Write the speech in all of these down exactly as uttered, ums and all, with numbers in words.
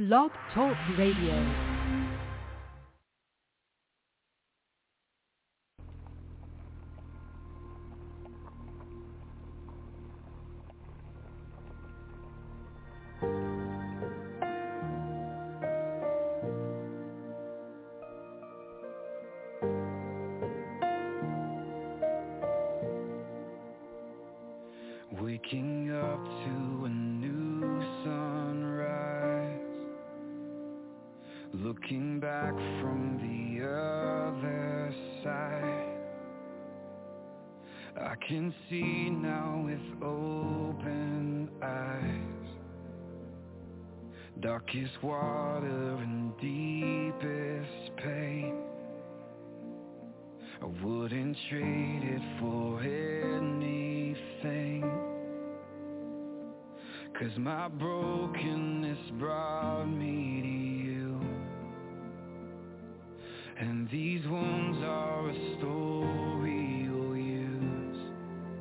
Blog Talk Radio. Waking up to a new sunrise, looking back from the other side. I can see now with open eyes, darkest water and deepest pain. I wouldn't trade it for anything, 'cause my brokenness brought me to you, and these wounds are a story you'll use.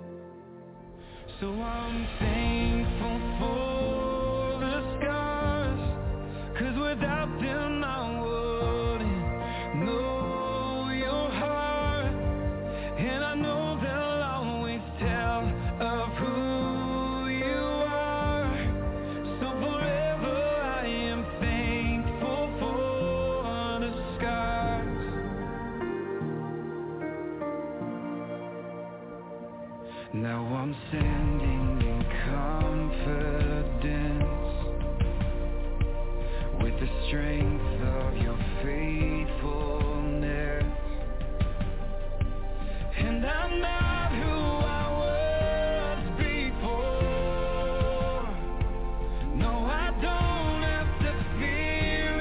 So I'm thankful for the scars, 'cause without them I wouldn't know your heart, and I know they'll always tell of who you are. So forever I am thankful for the scars. Now I'm standing in confidence, with the strength of your faithfulness, and I'm not who I was before. No, I don't have to fear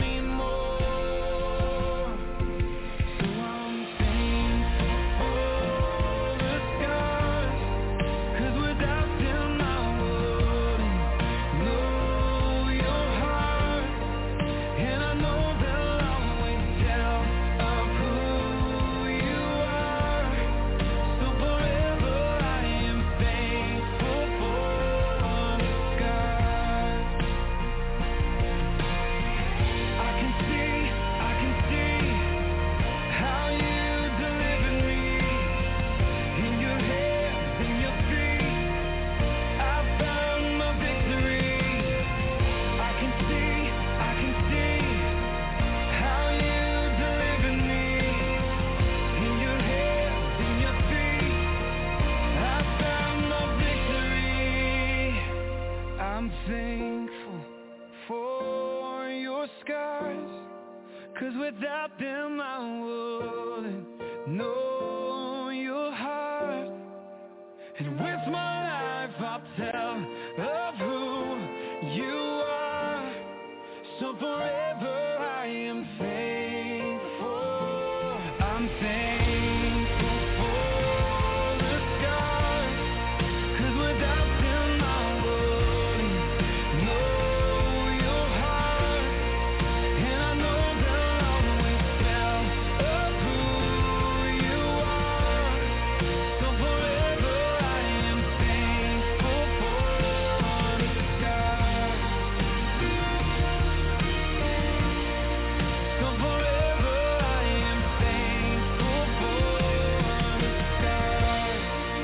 anymore. So I'm thankful for the scars, 'cause without them I wouldn't know your heart, and I know they'll always tell of who you are. So forever I am thankful for the scars. I can see, I can see how you delivered me. In your hands, in your feet, I found my victory. I can see, I can see how you delivered me. In your hands, in your feet, I found my victory. I'm thankful for your scars, 'cause without them I wouldn't know your heart. And with my life I'll tell of who you are. So forever I am thankful. I'm thankful for the scars, 'cause without them I wouldn't know your heart, and I know they'll always tell of who you are. So forever I am thankful for the scars. So forever I am thankful for the scars.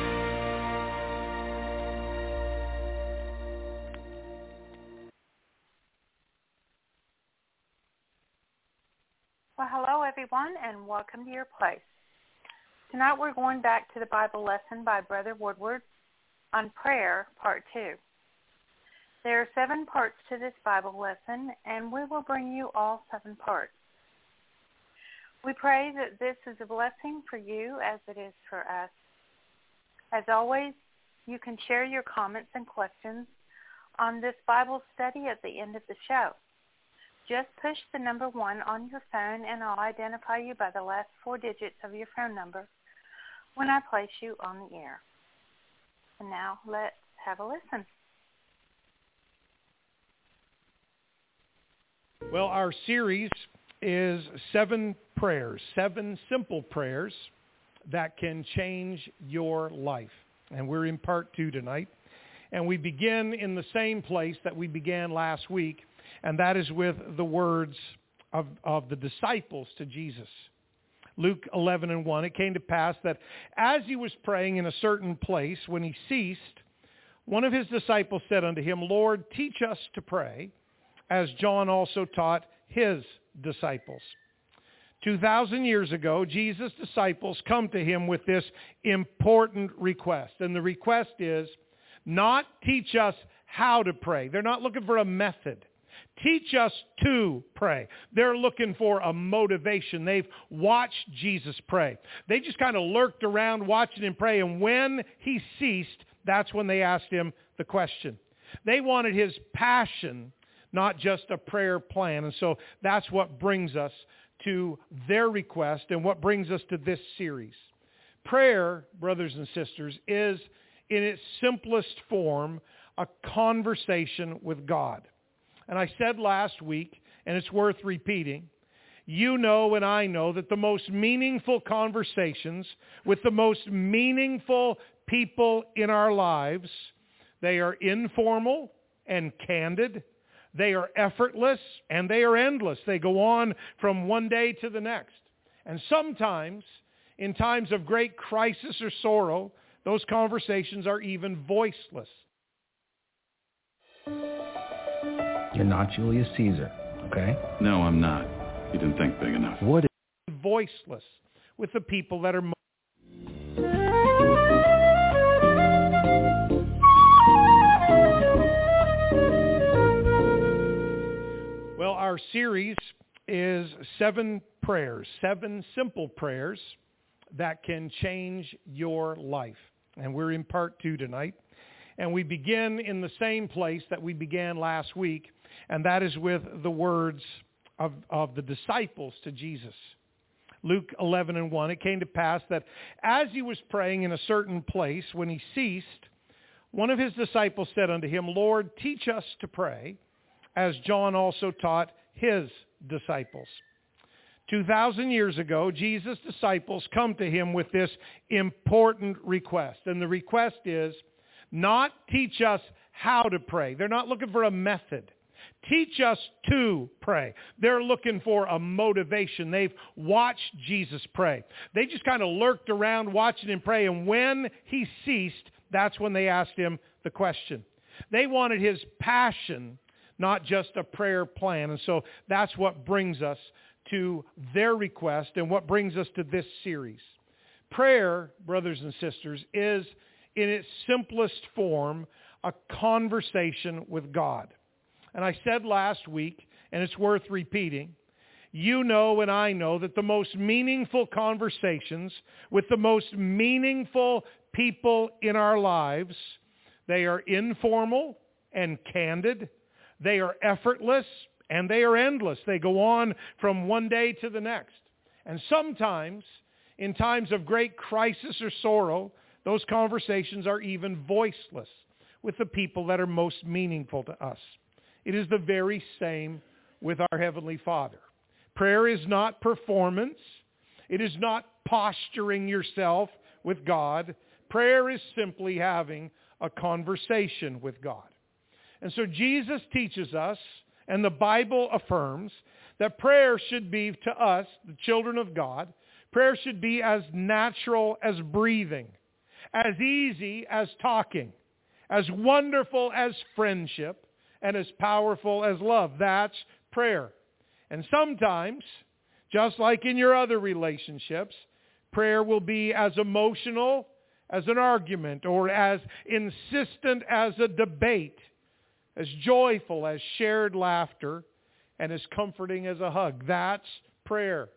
Well, hello everyone, and welcome to your place. Tonight we're going back to the Bible lesson by Brother Woodward on prayer, part two. There are seven parts to this Bible lesson, and we will bring you all seven parts. We pray that this is a blessing for you as it is for us. As always, you can share your comments and questions on this Bible study at the end of the show. Just push the number one on your phone, and I'll identify you by the last four digits of your phone number when I place you on the air. And now let's have a listen. Well, our series is seven prayers, seven simple prayers that can change your life. And we're in part two tonight. And we begin in the same place that we began last week and that is with the words of, of the disciples to Jesus. Luke eleven and one, it came to pass that as he was praying in a certain place, when he ceased, one of his disciples said unto him, Lord, teach us to pray, as John also taught his disciples. Two thousand years ago, Jesus' disciples come to him with this important request. And the request is not teach us how to pray. They're not looking for a method. Teach us to pray. They're looking for a motivation. They've watched Jesus pray. They just kind of lurked around watching him pray. And when he ceased, that's when they asked him the question. They wanted his passion, not just a prayer plan. And so that's what brings us to their request and what brings us to this series. Prayer, brothers and sisters, is in its simplest form a conversation with God. And I said last week, and it's worth repeating, you know and I know that the most meaningful conversations with the most meaningful people in our lives, they are informal and candid. They are effortless and they are endless. They go on from one day to the next. And sometimes, in times of great crisis or sorrow, those conversations are even voiceless. You're not Julius Caesar, okay? No, I'm not. You didn't think big enough. What is voiceless with the people that are most Well, our series is seven prayers, seven simple prayers that can change your life. And we're in part two tonight. And we begin in the same place that we began last week, and that is with the words of, of the disciples to Jesus. Luke eleven and one, it came to pass that as he was praying in a certain place, when he ceased, one of his disciples said unto him, Lord, teach us to pray, as John also taught his disciples. Two thousand years ago, Jesus' disciples come to him with this important request. And the request is not teach us how to pray. They're not looking for a method. Teach us to pray. They're looking for a motivation. They've watched Jesus pray. They just kind of lurked around watching him pray. And when he ceased, that's when they asked him the question. They wanted his passion, not just a prayer plan. And so that's what brings us to their request and what brings us to this series. Prayer, brothers and sisters, is in its simplest form a conversation with God. And I said last week, and it's worth repeating, you know and I know that the most meaningful conversations with the most meaningful people in our lives, they are informal and candid. They are effortless and they are endless. They go on from one day to the next. And sometimes, in times of great crisis or sorrow, those conversations are even voiceless with the people that are most meaningful to us. It is the very same with our Heavenly Father. Prayer is not performance. It is not posturing yourself with God. Prayer is simply having a conversation with God. And so Jesus teaches us, and the Bible affirms, that prayer should be to us, the children of God, prayer should be as natural as breathing, as easy as talking, as wonderful as friendship, and as powerful as love. That's prayer. And sometimes, just like in your other relationships, prayer will be as emotional as an argument, or as insistent as a debate, as joyful as shared laughter, and as comforting as a hug. That's prayer.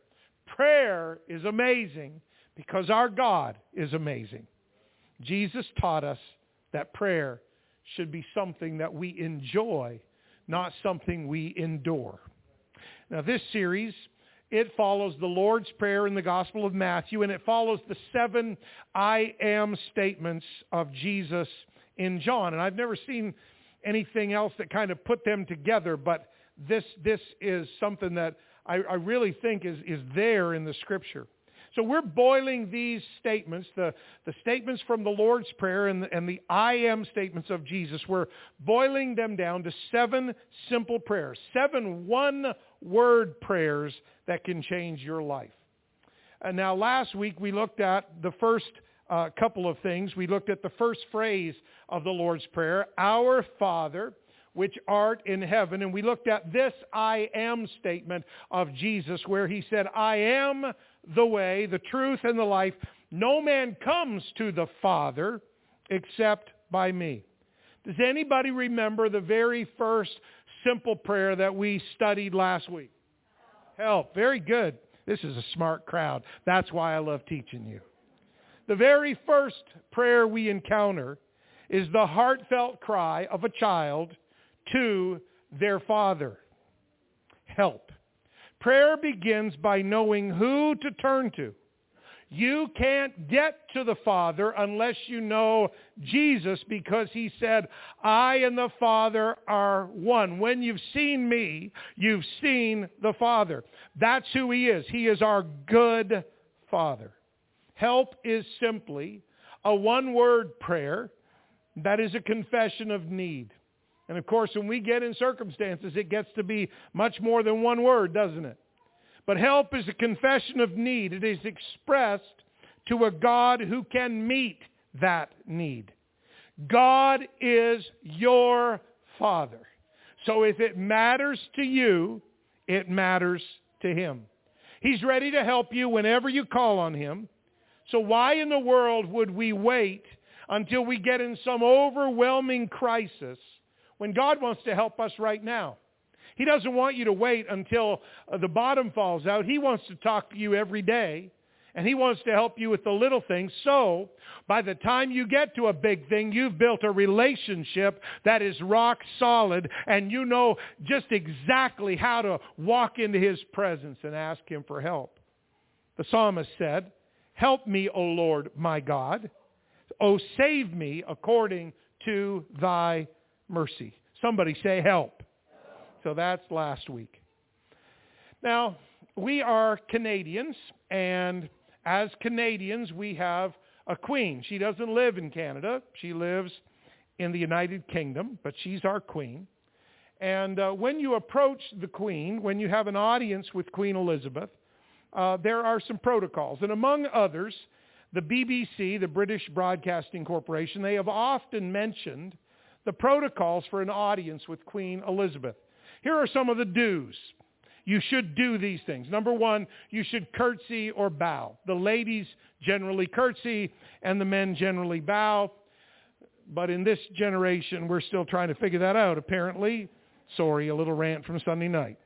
Prayer is amazing because our God is amazing. Jesus taught us that prayer should be something that we enjoy, not something we endure. Now this series, it follows the Lord's Prayer in the Gospel of Matthew, and it follows the seven I am statements of Jesus in John. And I've never seen anything else that kind of put them together, but this this is something that I, I really think is, is there in the Scripture. So we're boiling these statements, the, the statements from the Lord's Prayer and the, and the I am statements of Jesus, we're boiling them down to seven simple prayers, seven one-word prayers that can change your life. And now last week we looked at the first uh, couple of things. We looked at the first phrase of the Lord's Prayer, Our Father, which art in heaven. And we looked at this I am statement of Jesus where he said, I am the way, the truth, and the life. No man comes to the Father except by me. Does anybody remember the very first simple prayer that we studied last week? Help. Very good. This is a smart crowd. That's why I love teaching you. The very first prayer we encounter is the heartfelt cry of a child to their father. Help. Prayer begins by knowing who to turn to. You can't get to the Father unless you know Jesus, because he said, I and the Father are one. When you've seen me, you've seen the Father. That's who he is. He is our good Father. Help is simply a one-word prayer that is a confession of need. And of course, when we get in circumstances, it gets to be much more than one word, doesn't it? But help is a confession of need. It is expressed to a God who can meet that need. God is your Father. So if it matters to you, it matters to him. He's ready to help you whenever you call on him. So why in the world would we wait until we get in some overwhelming crisis when God wants to help us right now? He doesn't want you to wait until uh, the bottom falls out. He wants to talk to you every day, and he wants to help you with the little things. So by the time you get to a big thing, you've built a relationship that is rock solid, and you know just exactly how to walk into his presence and ask him for help. The psalmist said, help me, O Lord, my God. O save me according to thy mercy. Somebody say help. So that's last week. Now, we are Canadians, and as Canadians, we have a queen. She doesn't live in Canada. She lives in the United Kingdom, but she's our queen. And uh, when you approach the queen, when you have an audience with Queen Elizabeth, uh, there are some protocols. And among others, the B B C, the British Broadcasting Corporation, they have often mentioned the protocols for an audience with Queen Elizabeth. Here are some of the do's. You should do these things. Number one, you should curtsy or bow. The ladies generally curtsy and the men generally bow. But in this generation, we're still trying to figure that out, apparently. Sorry, a little rant from Sunday night.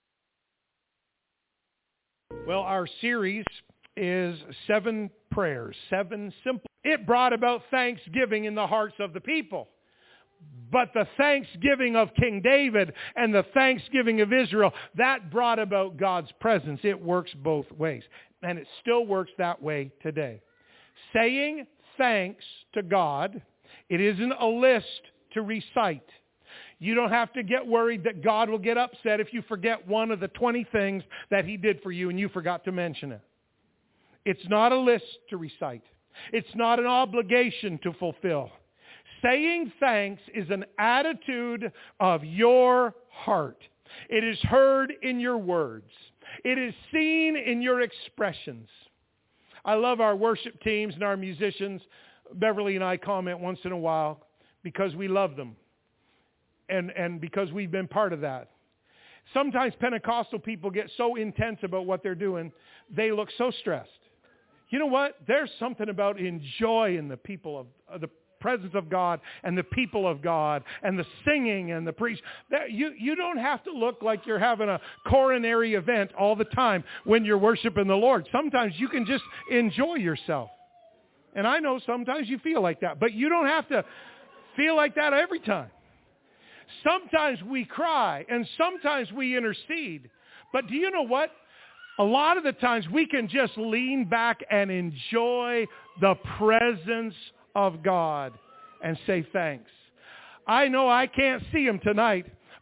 Well, our series is seven prayers, seven simple. It brought about thanksgiving in the hearts of the people. But the thanksgiving of King David and the thanksgiving of Israel, that brought about God's presence. It works both ways. And it still works that way today. Saying thanks to God, it isn't a list to recite. You don't have to get worried that God will get upset if you forget one of the twenty things that he did for you and you forgot to mention it. It's not a list to recite. It's not an obligation to fulfill. Saying thanks is an attitude of your heart. It is heard in your words. It is seen in your expressions. I love our worship teams and our musicians. Beverly and I comment once in a while because we love them and, and because we've been part of that. Sometimes Pentecostal people get so intense about what they're doing, they look so stressed. You know what? There's something about enjoying the people of, of the presence of God and the people of God and the singing and the preach. That, you, you don't have to look like you're having a coronary event all the time when you're worshiping the Lord. Sometimes you can just enjoy yourself. And I know sometimes you feel like that, but you don't have to feel like that every time. Sometimes we cry and sometimes we intercede. But do you know what? A lot of the times we can just lean back and enjoy the presence of God and say thanks. I know I can't see him tonight,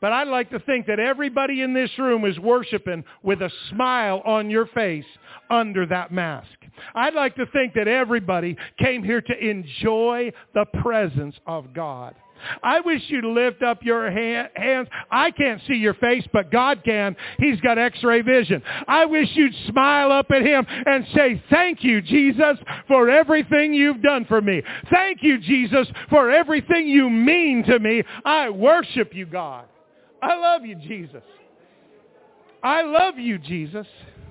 But I'd like to think that everybody in this room is worshiping with a smile on your face under that mask. I'd like to think that everybody came here to enjoy the presence of God. I wish you'd lift up your hand, hands. I can't see your face, but God can. He's got x-ray vision. I wish you'd smile up at him and say, thank you, Jesus, for everything you've done for me. Thank you, Jesus, for everything you mean to me. I worship you, God. I love you, Jesus. I love you, Jesus.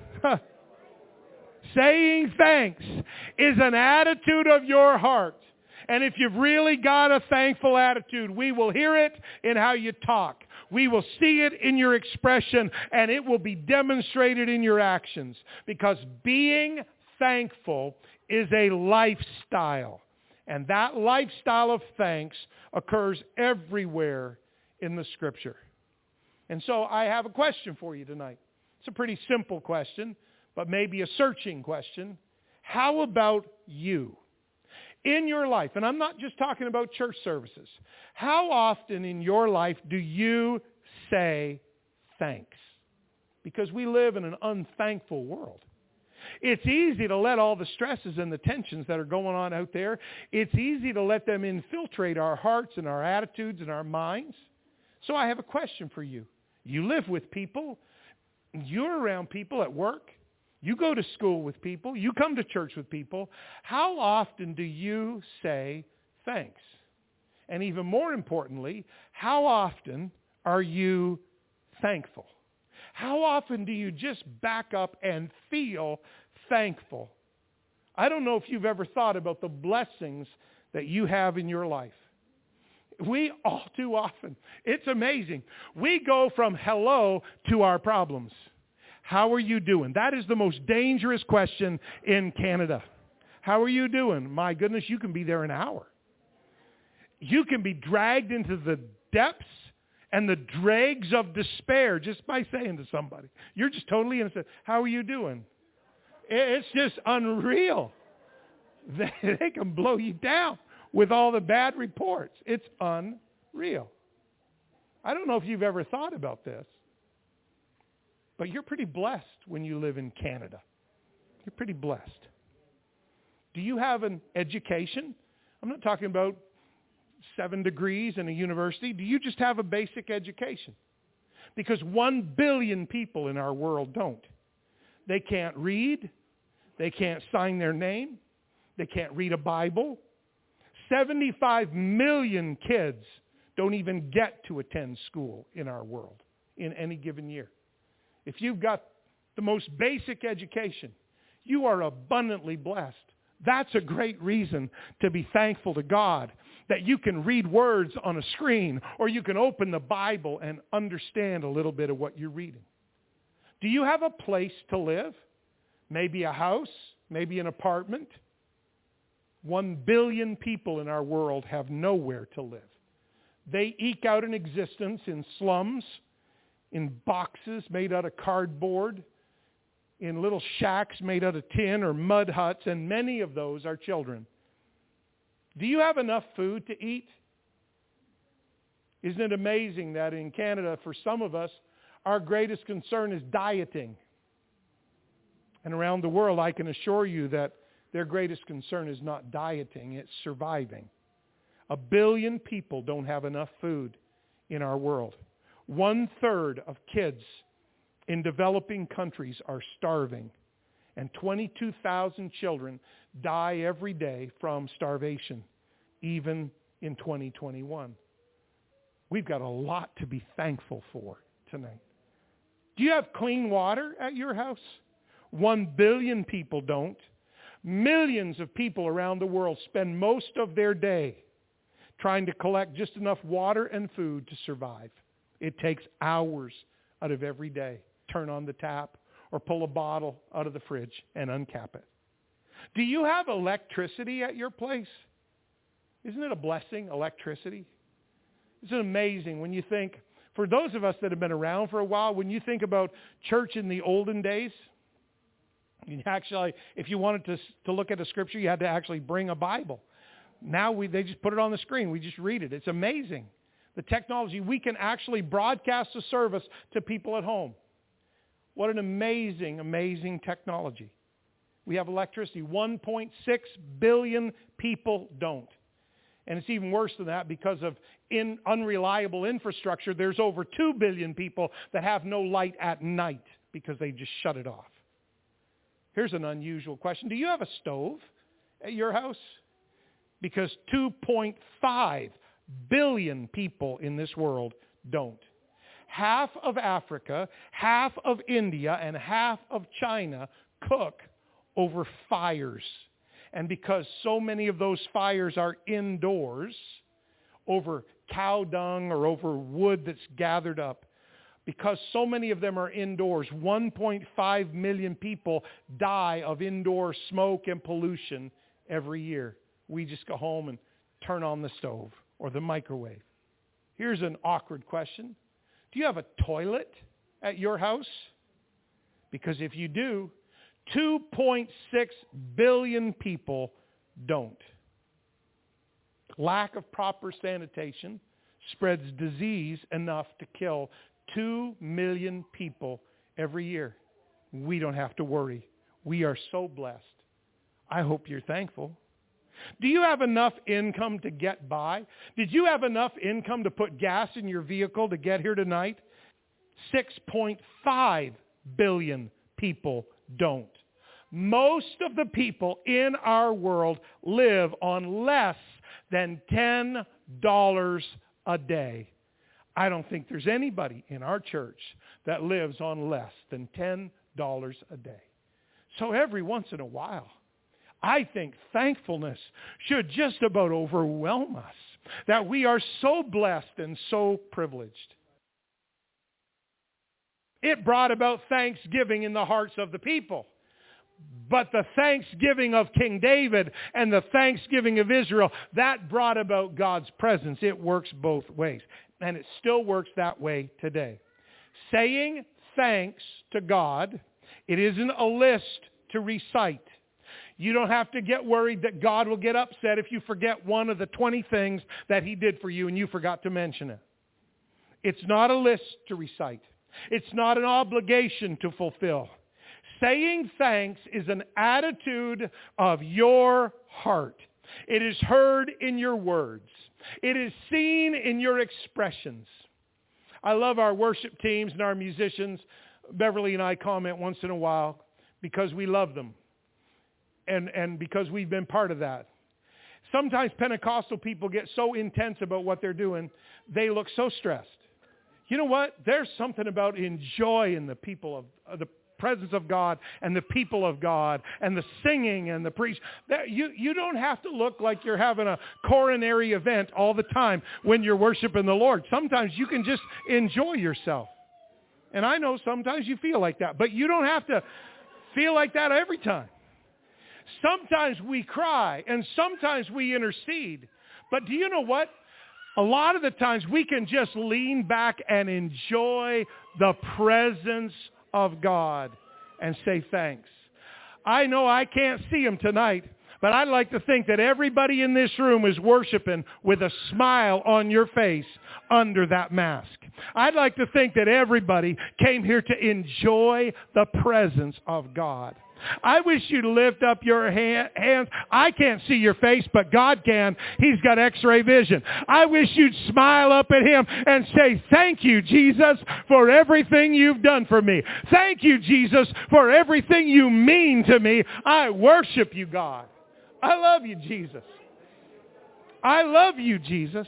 Saying thanks is an attitude of your heart. And if you've really got a thankful attitude, we will hear it in how you talk. We will see it in your expression, and it will be demonstrated in your actions. Because being thankful is a lifestyle. And that lifestyle of thanks occurs everywhere in the Scripture. And so I have a question for you tonight. It's a pretty simple question, but maybe a searching question. How about you? In your life, and I'm not just talking about church services, how often in your life do you say thanks? Because we live in an unthankful world. It's easy to let all the stresses and the tensions that are going on out there, it's easy to let them infiltrate our hearts and our attitudes and our minds. So I have a question for you. You live with people. You're around people at work. You go to school with people. You come to church with people. How often do you say thanks? And even more importantly, how often are you thankful? How often do you just back up and feel thankful? I don't know if you've ever thought about the blessings that you have in your life. We all too often, it's amazing. We go from hello to our problems. How are you doing? That is the most dangerous question in Canada. How are you doing? My goodness, you can be there an hour. You can be dragged into the depths and the dregs of despair just by saying to somebody. You're just totally innocent. How are you doing? It's just unreal. They, they can blow you down with all the bad reports. It's unreal. I don't know if you've ever thought about this. But you're pretty blessed when you live in Canada. You're pretty blessed. Do you have an education? I'm not talking about seven degrees in a university. Do you just have a basic education? Because one billion people in our world don't. They can't read. They can't sign their name. They can't read a Bible. seventy-five million kids don't even get to attend school in our world in any given year. If you've got the most basic education, you are abundantly blessed. That's a great reason to be thankful to God, that you can read words on a screen or you can open the Bible and understand a little bit of what you're reading. Do you have a place to live? Maybe a house, maybe an apartment. One billion people in our world have nowhere to live. They eke out an existence in slums, in boxes made out of cardboard, in little shacks made out of tin or mud huts, and many of those are children. Do you have enough food to eat? Isn't it amazing that in Canada, for some of us, our greatest concern is dieting? And around the world, I can assure you that their greatest concern is not dieting, it's surviving. A billion people don't have enough food in our world. One third of kids in developing countries are starving, and twenty-two thousand children die every day from starvation, even in twenty twenty-one. We've got a lot to be thankful for tonight. Do you have clean water at your house? One billion people don't. Millions of people around the world spend most of their day trying to collect just enough water and food to survive. It takes hours out of every day. Turn on the tap or pull a bottle out of the fridge and uncap it. Do you have electricity at your place? Isn't it a blessing, electricity? Isn't it amazing when you think, for those of us that have been around for a while, when you think about church in the olden days, you actually, if you wanted to, to look at a scripture, you had to actually bring a Bible. Now we, they just put it on the screen. We just read it. It's amazing The technology, we can actually broadcast a service to people at home. What an amazing, amazing technology. We have electricity. one point six billion people don't. And it's even worse than that because of in unreliable infrastructure. There's over two billion people that have no light at night because they just shut it off. Here's an unusual question. Do you have a stove at your house? Because two point five billion people in this world don't. Half of Africa, half of India, and half of China cook over fires. And because so many of those fires are indoors, over cow dung or over wood that's gathered up, because so many of them are indoors, one point five million people die of indoor smoke and pollution every year. We just go home and turn on the stove or the microwave. Here's an awkward question. Do you have a toilet at your house? Because if you do, two point six billion people don't. Lack of proper sanitation spreads disease enough to kill two million people every year. We don't have to worry. We are so blessed. I hope you're thankful. Do you have enough income to get by? Did you have enough income to put gas in your vehicle to get here tonight? six point five billion people don't. Most of the people in our world live on less than ten dollars a day. I don't think there's anybody in our church that lives on less than ten dollars a day. So every once in a while, I think thankfulness should just about overwhelm us, that we are so blessed and so privileged. It brought about thanksgiving in the hearts of the people. But the thanksgiving of King David and the thanksgiving of Israel, that brought about God's presence. It works both ways. And it still works that way today. Saying thanks to God, it isn't a list to recite. You don't have to get worried that God will get upset if you forget one of the twenty things that he did for you and you forgot to mention it. It's not a list to recite. It's not an obligation to fulfill. Saying thanks is an attitude of your heart. It is heard in your words. It is seen in your expressions. I love our worship teams and our musicians. Beverly and I comment once in a while because we love them and, and because we've been part of that. Sometimes Pentecostal people get so intense about what they're doing, they look so stressed. You know what? There's something about enjoying the people of, of the presence of God and the people of God and the singing and the preach. That you, you don't have to look like you're having a coronary event all the time when you're worshiping the Lord. Sometimes you can just enjoy yourself. And I know sometimes you feel like that, but you don't have to feel like that every time. Sometimes we cry and sometimes we intercede. But do you know what? A lot of the times we can just lean back and enjoy the presence of God and say thanks. I know I can't see him tonight, but I'd like to think that everybody in this room is worshiping with a smile on your face under that mask. I'd like to think that everybody came here to enjoy the presence of God. I wish you'd lift up your hand, hands. I can't see your face, but God can. He's got x-ray vision. I wish you'd smile up at him and say, thank you, Jesus, for everything you've done for me. Thank you, Jesus, for everything you mean to me. I worship you, God. I love you, Jesus. I love you, Jesus.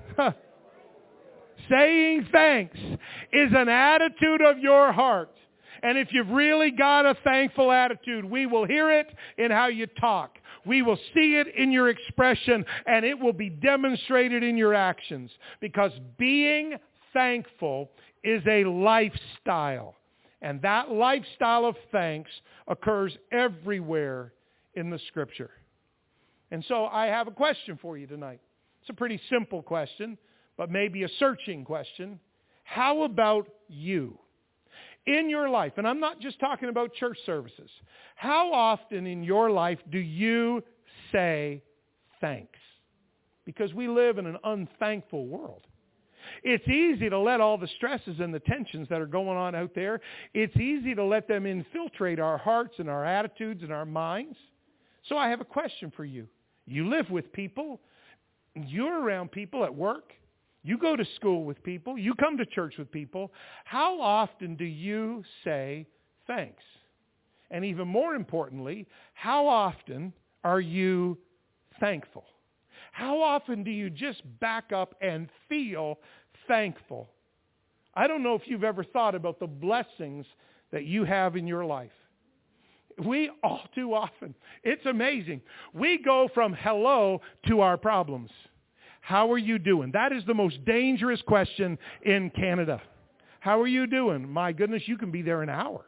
Saying thanks is an attitude of your heart. And if you've really got a thankful attitude, we will hear it in how you talk. We will see it in your expression, and it will be demonstrated in your actions. Because being thankful is a lifestyle. And that lifestyle of thanks occurs everywhere in the Scripture. And so I have a question for you tonight. It's a pretty simple question, but maybe a searching question. How about you? In your life, and I'm not just talking about church services, how often in your life do you say thanks? Because we live in an unthankful world. It's easy to let all the stresses and the tensions that are going on out there, it's easy to let them infiltrate our hearts and our attitudes and our minds. So I have a question for you. You live with people. You're around people at work. You go to school with people. You come to church with people. How often do you say thanks? And even more importantly, how often are you thankful? How often do you just back up and feel thankful? I don't know if you've ever thought about the blessings that you have in your life. We all too often, it's amazing. We go from hello to our problems. How are you doing? That is the most dangerous question in Canada. How are you doing? My goodness, you can be there an hour.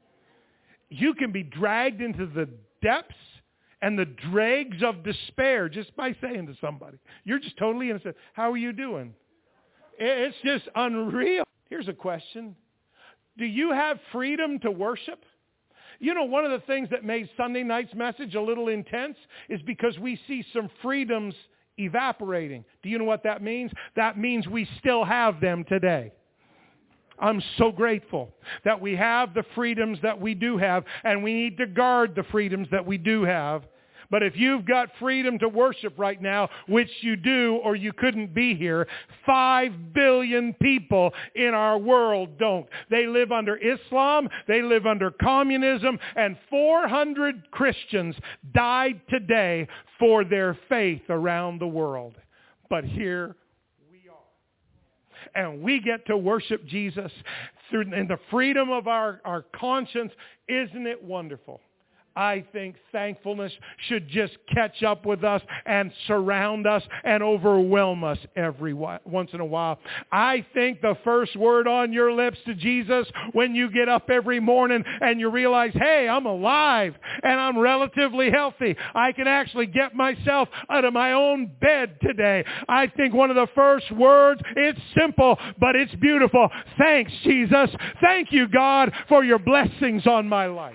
You can be dragged into the depths and the dregs of despair just by saying to somebody. You're just totally innocent. How are you doing? It's just unreal. Here's a question. Do you have freedom to worship? You know, one of the things that made Sunday night's message a little intense is because we see some freedoms evaporating. Do you know what that means? That means we still have them today. I'm so grateful that we have the freedoms that we do have, and we need to guard the freedoms that we do have. But if you've got freedom to worship right now, which you do or you couldn't be here, five billion people in our world don't. They live under Islam, they live under communism, and four hundred Christians died today for their faith around the world. But here we are. And we get to worship Jesus through in the freedom of our, our conscience. Isn't it wonderful? I think thankfulness should just catch up with us and surround us and overwhelm us every once in a while. I think the first word on your lips to Jesus when you get up every morning and you realize, hey, I'm alive and I'm relatively healthy. I can actually get myself out of my own bed today. I think one of the first words, it's simple, but it's beautiful. Thanks, Jesus. Thank you, God, for your blessings on my life.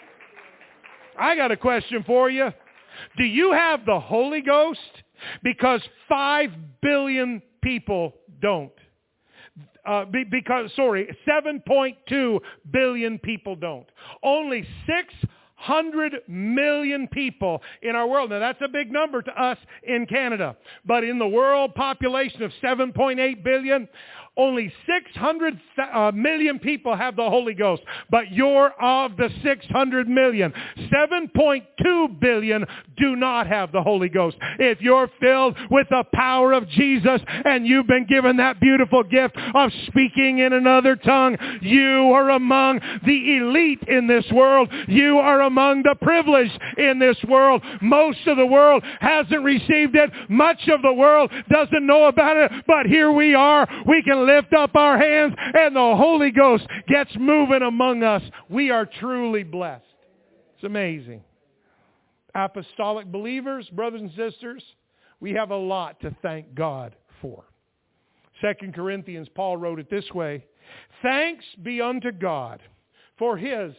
I got a question for you. Do you have the Holy Ghost? Because five billion people don't. Uh, be, because, sorry, seven point two billion people don't. Only six hundred million people in our world. Now, that's a big number to us in Canada. But in the world population of seven point eight billion, only six hundred million people have the Holy Ghost. But you're of the six hundred million. seven point two billion do not have the Holy Ghost. If you're filled with the power of Jesus and you've been given that beautiful gift of speaking in another tongue, you are among the elite in this world. You are among the privileged in this world. Most of the world hasn't received it. Much of the world doesn't know about it. But here we are. We can lift up our hands and the Holy Ghost gets moving among us. We are truly blessed. It's amazing. Apostolic believers, brothers and sisters, we have a lot to thank God for. Second Corinthians, Paul wrote it this way: thanks be unto God for his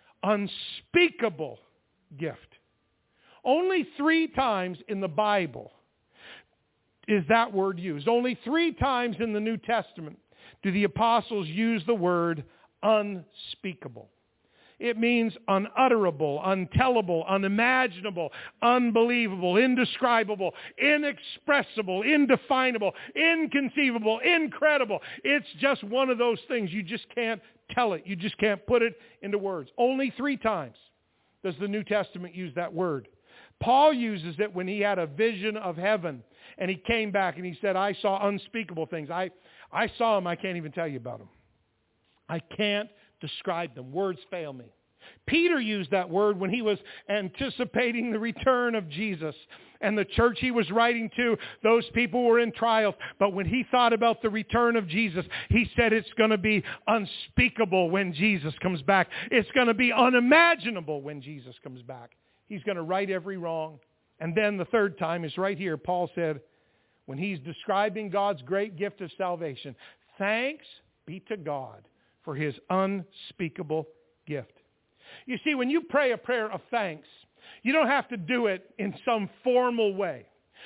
unspeakable gift. Only three times in the Bible is that word used. Only three times in the New Testament do the apostles use the word unspeakable. It means unutterable, untellable, unimaginable, unbelievable, indescribable, inexpressible, indefinable, inconceivable, incredible. It's just one of those things. You just can't tell it. You just can't put it into words. Only three times does the New Testament use that word. Paul uses it when he had a vision of heaven. And he came back and he said, I saw unspeakable things. I, I saw them. I can't even tell you about them. I can't describe them. Words fail me. Peter used that word when he was anticipating the return of Jesus. And the church he was writing to, those people were in trials. But when he thought about the return of Jesus, he said it's going to be unspeakable when Jesus comes back. It's going to be unimaginable when Jesus comes back. He's going to right every wrong. And then the third time is right here. Paul said, when he's describing God's great gift of salvation, thanks be to God for his unspeakable gift. You see, when you pray a prayer of thanks, you don't have to do it in some formal way.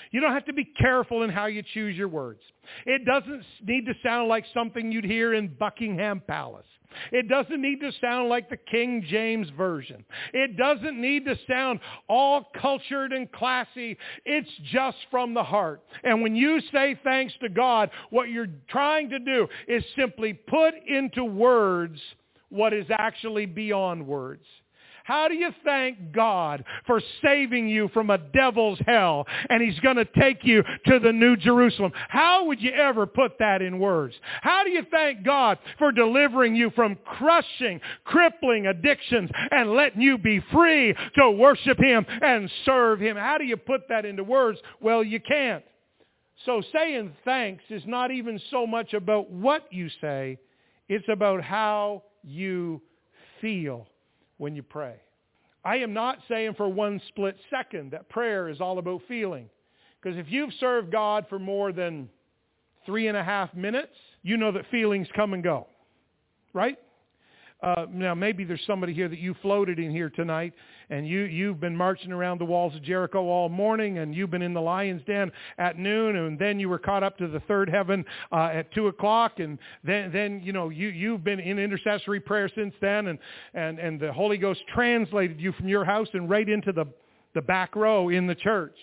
You don't have to be careful in how you choose your words. It doesn't need to sound like something you'd hear in Buckingham Palace. It doesn't need to sound like the King James Version. It doesn't need to sound all cultured and classy. It's just from the heart. And when you say thanks to God, what you're trying to do is simply put into words what is actually beyond words. How do you thank God for saving you from a devil's hell and he's going to take you to the New Jerusalem? How would you ever put that in words? How do you thank God for delivering you from crushing, crippling addictions and letting you be free to worship him and serve him? How do you put that into words? Well, you can't. So saying thanks is not even so much about what you say. It's about how you feel when you pray. I am not saying for one split second that prayer is all about feeling. Because if you've served God for more than three and a half minutes, you know that feelings come and go. Right? Uh, now, maybe there's somebody here that you floated in here tonight, and you, you've been marching around the walls of Jericho all morning, and you've been in the lion's den at noon, and then you were caught up to the third heaven uh, at two o'clock, and then, then you know, you, you've been in intercessory prayer since then, and, and, and the Holy Ghost translated you from your house and right into the, the back row in the church.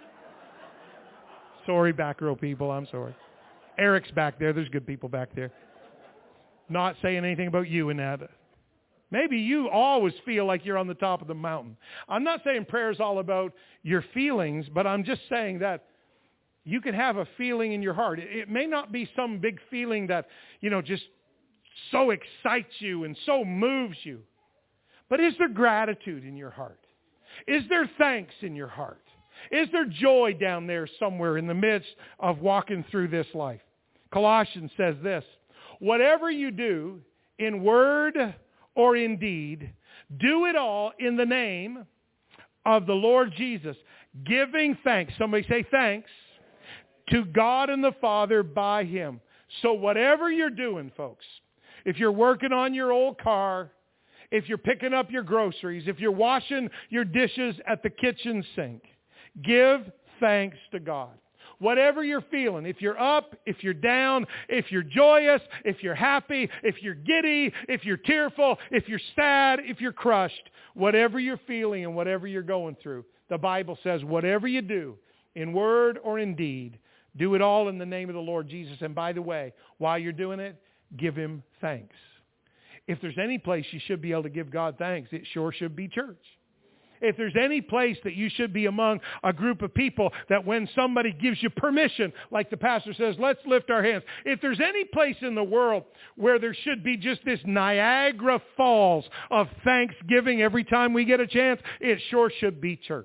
Sorry, back row people, I'm sorry. Eric's back there. There's good people back there. Not saying anything about you in that. Maybe you always feel like you're on the top of the mountain. I'm not saying prayer is all about your feelings, but I'm just saying that you can have a feeling in your heart. It may not be some big feeling that, you know, just so excites you and so moves you. But is there gratitude in your heart? Is there thanks in your heart? Is there joy down there somewhere in the midst of walking through this life? Colossians says this, whatever you do in word or in deed, do it all in the name of the Lord Jesus, giving thanks. Somebody say thanks to God and the Father by him. So whatever you're doing, folks, if you're working on your old car, if you're picking up your groceries, if you're washing your dishes at the kitchen sink, give thanks to God. Whatever you're feeling, if you're up, if you're down, if you're joyous, if you're happy, if you're giddy, if you're tearful, if you're sad, if you're crushed, whatever you're feeling and whatever you're going through, the Bible says whatever you do, in word or in deed, do it all in the name of the Lord Jesus. And by the way, while you're doing it, give him thanks. If there's any place you should be able to give God thanks, it sure should be church. If there's any place that you should be among a group of people that when somebody gives you permission, like the pastor says, let's lift our hands. If there's any place in the world where there should be just this Niagara Falls of thanksgiving every time we get a chance, it sure should be church.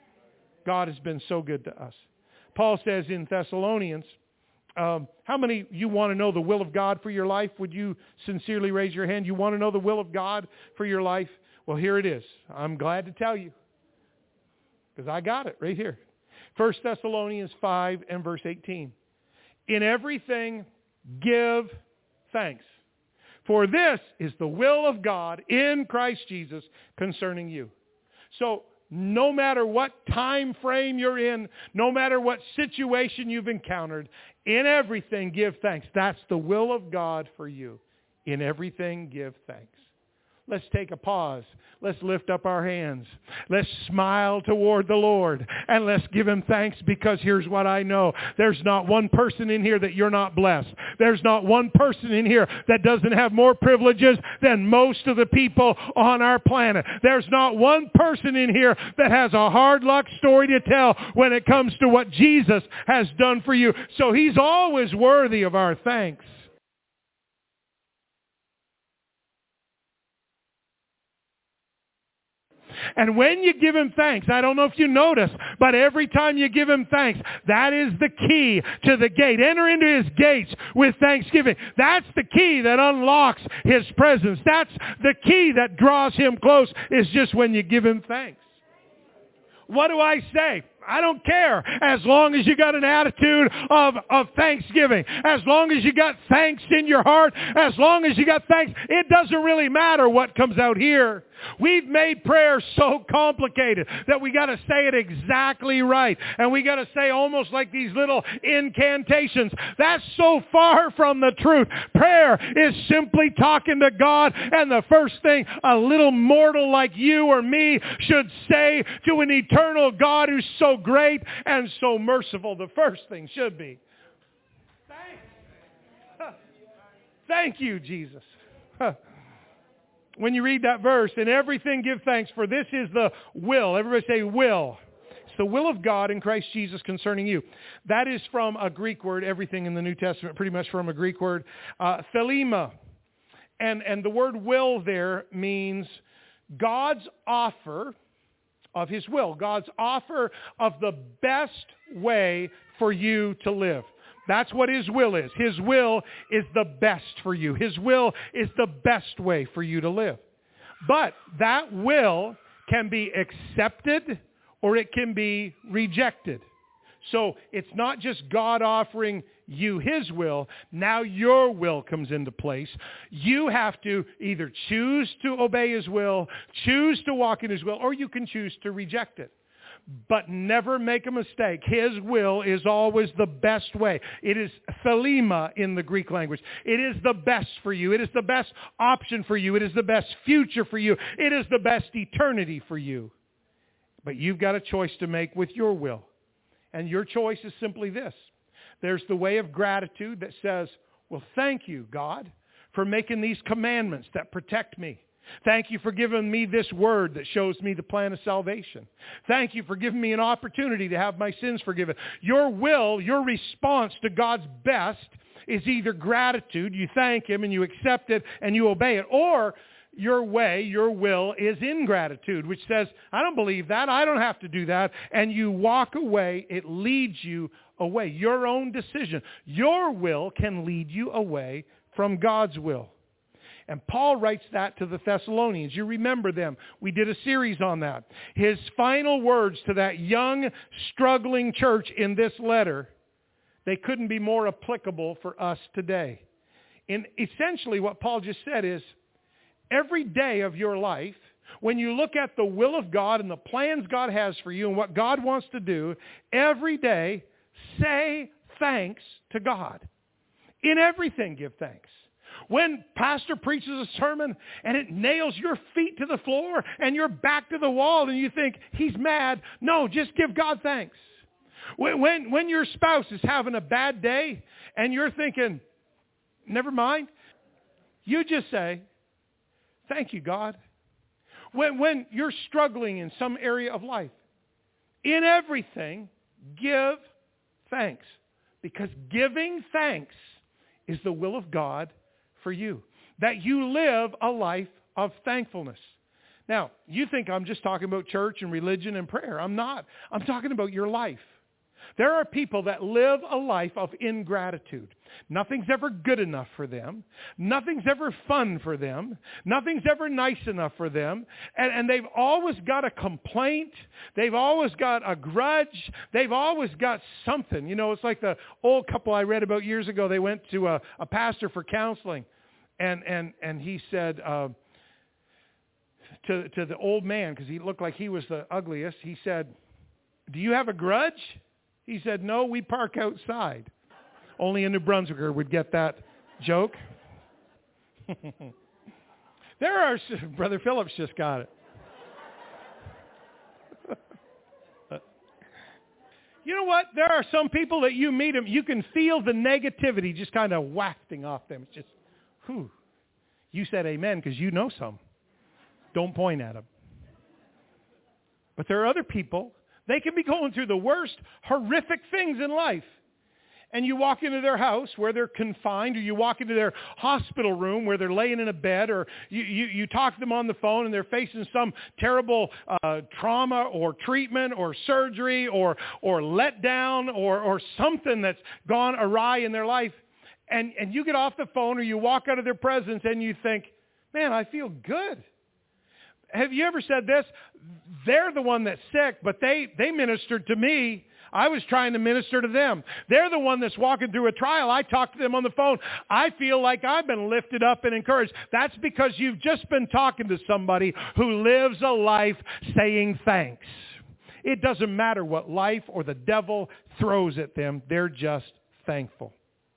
God has been so good to us. Paul says in Thessalonians, um, how many you want to know the will of God for your life? Would you sincerely raise your hand? You want to know the will of God for your life? Well, here it is. I'm glad to tell you because I got it right here. First Thessalonians five and verse eighteen. In everything, give thanks. For this is the will of God in Christ Jesus concerning you. So no matter what time frame you're in, no matter what situation you've encountered, in everything, give thanks. That's the will of God for you. In everything, give thanks. Let's take a pause. Let's lift up our hands. Let's smile toward the Lord. And let's give him thanks because here's what I know. There's not one person in here that you're not blessed. There's not one person in here that doesn't have more privileges than most of the people on our planet. There's not one person in here that has a hard luck story to tell when it comes to what Jesus has done for you. So he's always worthy of our thanks. And when you give him thanks, I don't know if you notice, but every time you give him thanks, that is the key to the gate. Enter into his gates with thanksgiving. That's the key that unlocks his presence. That's the key that draws him close, is just when you give him thanks. What do I say? I don't care. As long as you got an attitude of, of thanksgiving, as long as you got thanks in your heart, as long as you got thanks, it doesn't really matter what comes out here. We've made prayer so complicated that we got to say it exactly right. And we got to say almost like these little incantations. That's so far from the truth. Prayer is simply talking to God, and the first thing a little mortal like you or me should say to an eternal God who's so great and so merciful, the first thing should be, thanks. Thank you, Jesus. When you read that verse, in everything give thanks, for this is the will. Everybody say will. It's the will of God in Christ Jesus concerning you. That is from a Greek word, everything in the New Testament, pretty much from a Greek word, uh, thelema. And, and the word will there means God's offer of his will, God's offer of the best way for you to live. That's what his will is. His will is the best for you. His will is the best way for you to live. But that will can be accepted or it can be rejected. So it's not just God offering you his will. Now your will comes into place. You have to either choose to obey his will, choose to walk in his will, or you can choose to reject it. But never make a mistake. His will is always the best way. It is thelema in the Greek language. It is the best for you. It is the best option for you. It is the best future for you. It is the best eternity for you. But you've got a choice to make with your will. And your choice is simply this. There's the way of gratitude that says, well, thank you, God, for making these commandments that protect me. Thank you for giving me this word that shows me the plan of salvation. Thank you for giving me an opportunity to have my sins forgiven. Your will, your response to God's best is either gratitude, you thank him and you accept it and you obey it, or your way, your will is ingratitude, which says, I don't believe that, I don't have to do that, and you walk away, it leads you away. Your own decision. Your will can lead you away from God's will. And Paul writes that to the Thessalonians. You remember them. We did a series on that. His final words to that young, struggling church in this letter, they couldn't be more applicable for us today. And essentially what Paul just said is, every day of your life, when you look at the will of God and the plans God has for you and what God wants to do, every day, say thanks to God. In everything, give thanks. When pastor preaches a sermon and it nails your feet to the floor and your back to the wall and you think he's mad, no, just give God thanks. When, when, when your spouse is having a bad day and you're thinking, never mind, you just say, thank you, God. When, when you're struggling in some area of life, in everything, give thanks. Because giving thanks is the will of God for you, that you live a life of thankfulness. Now, you think I'm just talking about church and religion and prayer. I'm not. I'm talking about your life. There are people that live a life of ingratitude. Nothing's ever good enough for them. Nothing's ever fun for them. Nothing's ever nice enough for them. And, and they've always got a complaint. They've always got a grudge. They've always got something. You know, it's like the old couple I read about years ago. They went to a, a pastor for counseling. And, and, and he said uh, to, to the old man, because he looked like he was the ugliest, he said, do you have a grudge? He said, no, we park outside. Only a New Brunswicker would get that joke. There are, Brother Phillips just got it. You know what? There are some people that you meet them, you can feel the negativity just kind of wafting off them. It's just, whew. You said amen because you know some. Don't point at them. But there are other people, they can be going through the worst, horrific things in life. And you walk into their house where they're confined, or you walk into their hospital room where they're laying in a bed, or you, you, you talk to them on the phone and they're facing some terrible uh, trauma or treatment or surgery or, or letdown or, or something that's gone awry in their life. And, and you get off the phone or you walk out of their presence and you think, man, I feel good. have you ever said this? They're the one that's sick, but they, they ministered to me. I was trying to minister to them. They're the one that's walking through a trial. I talked to them on the phone. I feel like I've been lifted up and encouraged. That's because you've just been talking to somebody who lives a life saying thanks. It doesn't matter what life or the devil throws at them. They're just thankful.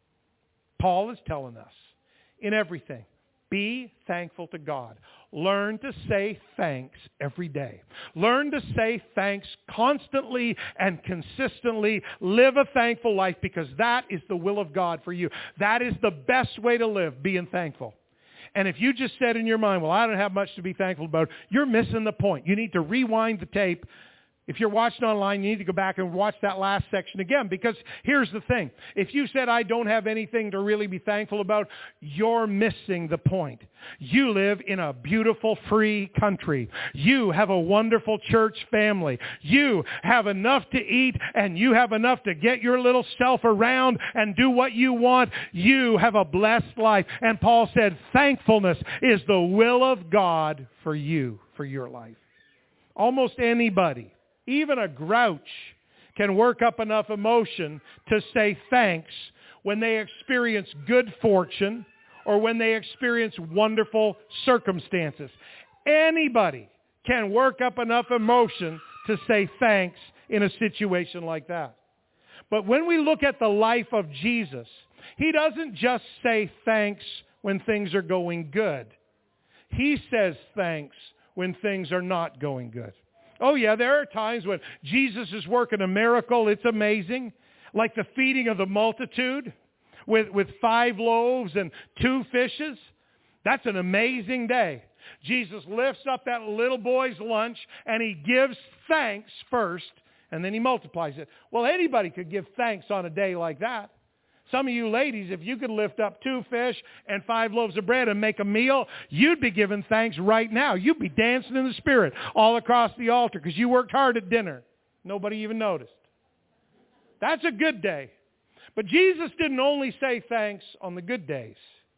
Paul is telling us in everything, be thankful to God. Learn to say thanks every day. Learn to say thanks constantly and consistently. Live a thankful life because that is the will of God for you. That is the best way to live, being thankful. And if you just said in your mind, well, I don't have much to be thankful about, you're missing the point. You need to rewind the tape. If you're watching online, you need to go back and watch that last section again, because here's the thing. If you said, I don't have anything to really be thankful about, you're missing the point. You live in a beautiful, free country. You have a wonderful church family. You have enough to eat, and you have enough to get your little self around and do what you want. You have a blessed life. And Paul said, thankfulness is the will of God for you, for your life. Almost anybody, even a grouch, can work up enough emotion to say thanks when they experience good fortune or when they experience wonderful circumstances. Anybody can work up enough emotion to say thanks in a situation like that. But when we look at the life of Jesus, he doesn't just say thanks when things are going good. He says thanks when things are not going good. Oh yeah, there are times when Jesus is working a miracle. It's amazing. Like the feeding of the multitude with, with five loaves and two fishes. That's an amazing day. Jesus lifts up that little boy's lunch and he gives thanks first and then he multiplies it. Well, anybody could give thanks on a day like that. Some of you ladies, if you could lift up two fish and five loaves of bread and make a meal, you'd be giving thanks right now. You'd be dancing in the Spirit all across the altar because you worked hard at dinner. Nobody even noticed. That's a good day. But Jesus didn't only say thanks on the good days.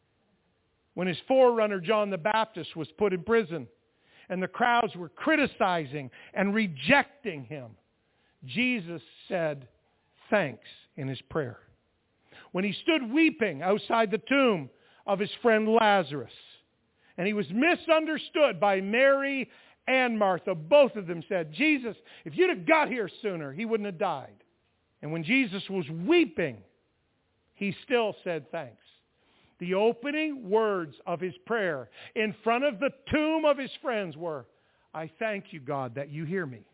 When his forerunner, John the Baptist, was put in prison and the crowds were criticizing and rejecting him, Jesus said thanks in his prayer. When he stood weeping outside the tomb of his friend Lazarus, and he was misunderstood by Mary and Martha, both of them said, Jesus, if you'd have got here sooner, he wouldn't have died. And when Jesus was weeping, he still said thanks. The opening words of his prayer in front of the tomb of his friends were, I thank you, God, that you hear me.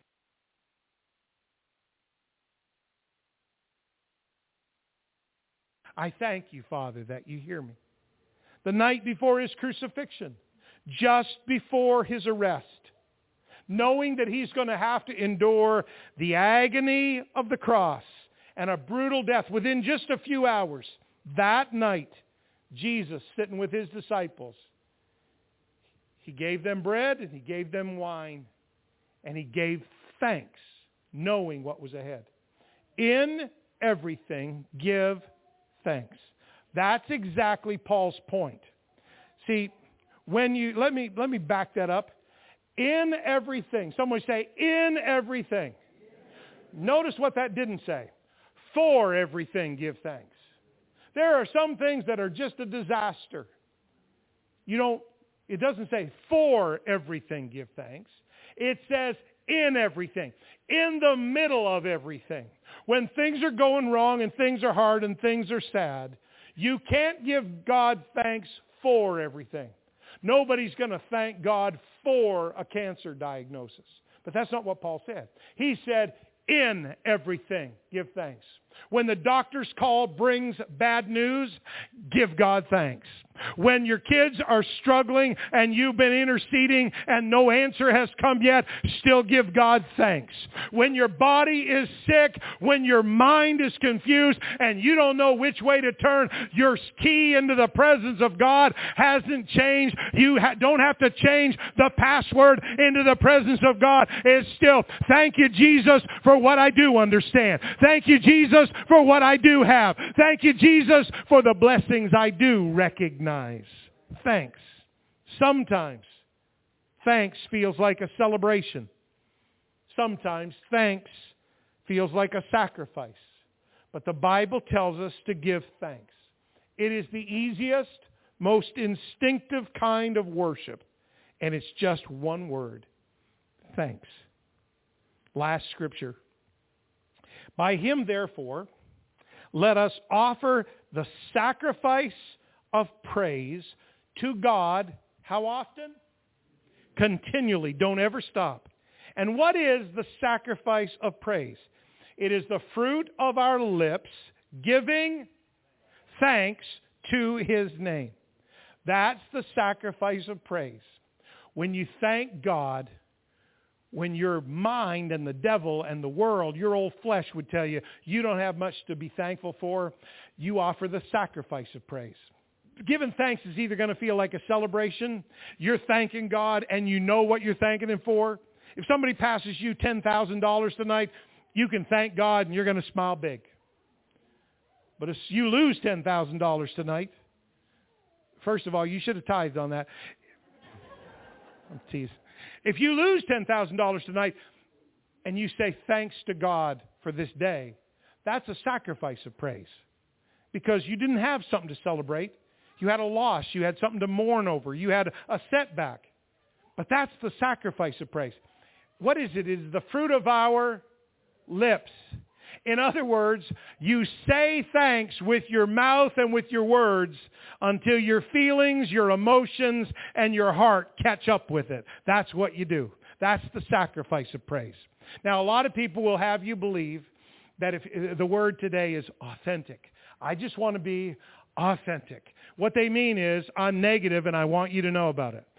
I thank you, Father, that you hear me. The night before his crucifixion, just before his arrest, knowing that he's going to have to endure the agony of the cross and a brutal death within just a few hours, that night, Jesus, sitting with his disciples, he gave them bread and he gave them wine, and he gave thanks, knowing what was ahead. In everything, give thanks. That's exactly Paul's point. See, when you, let me, let me back that up. In everything, someone say, in everything. Notice what that didn't say. For everything, give thanks. There are some things that are just a disaster. You don't, it doesn't say for everything, give thanks. It says in everything. In the middle of everything. When things are going wrong and things are hard and things are sad, you can't give God thanks for everything. Nobody's going to thank God for a cancer diagnosis. But that's not what Paul said. He said, in everything, give thanks. When the doctor's call brings bad news, give God thanks. When your kids are struggling and you've been interceding and no answer has come yet, still give God thanks. When your body is sick, when your mind is confused and you don't know which way to turn, your key into the presence of God hasn't changed. You ha- don't have to change the password into the presence of God. It's still, thank you, Jesus, for what I do understand. Thank you, Jesus, for what I do have. Thank you, Jesus, for the blessings I do recognize. Thanks. Sometimes thanks feels like a celebration. Sometimes thanks feels like a sacrifice. But the Bible tells us to give thanks. It is the easiest, most instinctive kind of worship. And it's just one word. Thanks. Last scripture. By him, therefore, let us offer the sacrifice of praise to God. How often? Continually. Don't ever stop. And what is the sacrifice of praise? It is the fruit of our lips giving thanks to his name. That's the sacrifice of praise. When you thank God, when your mind and the devil and the world, your old flesh would tell you, you don't have much to be thankful for, you offer the sacrifice of praise. Giving thanks is either going to feel like a celebration, you're thanking God and you know what you're thanking him for. If somebody passes you ten thousand dollars tonight, you can thank God and you're going to smile big. But if you lose ten thousand dollars tonight, first of all, you should have tithed on that. I'm teasing. If you lose ten thousand dollars tonight and you say thanks to God for this day, that's a sacrifice of praise. Because you didn't have something to celebrate. You had a loss. You had something to mourn over. You had a setback. But that's the sacrifice of praise. What is it? It is the fruit of our lips. In other words, you say thanks with your mouth and with your words until your feelings, your emotions, and your heart catch up with it. That's what you do. That's the sacrifice of praise. Now, a lot of people will have you believe that if the word today is authentic. I just want to be authentic. What they mean is, I'm negative and I want you to know about it.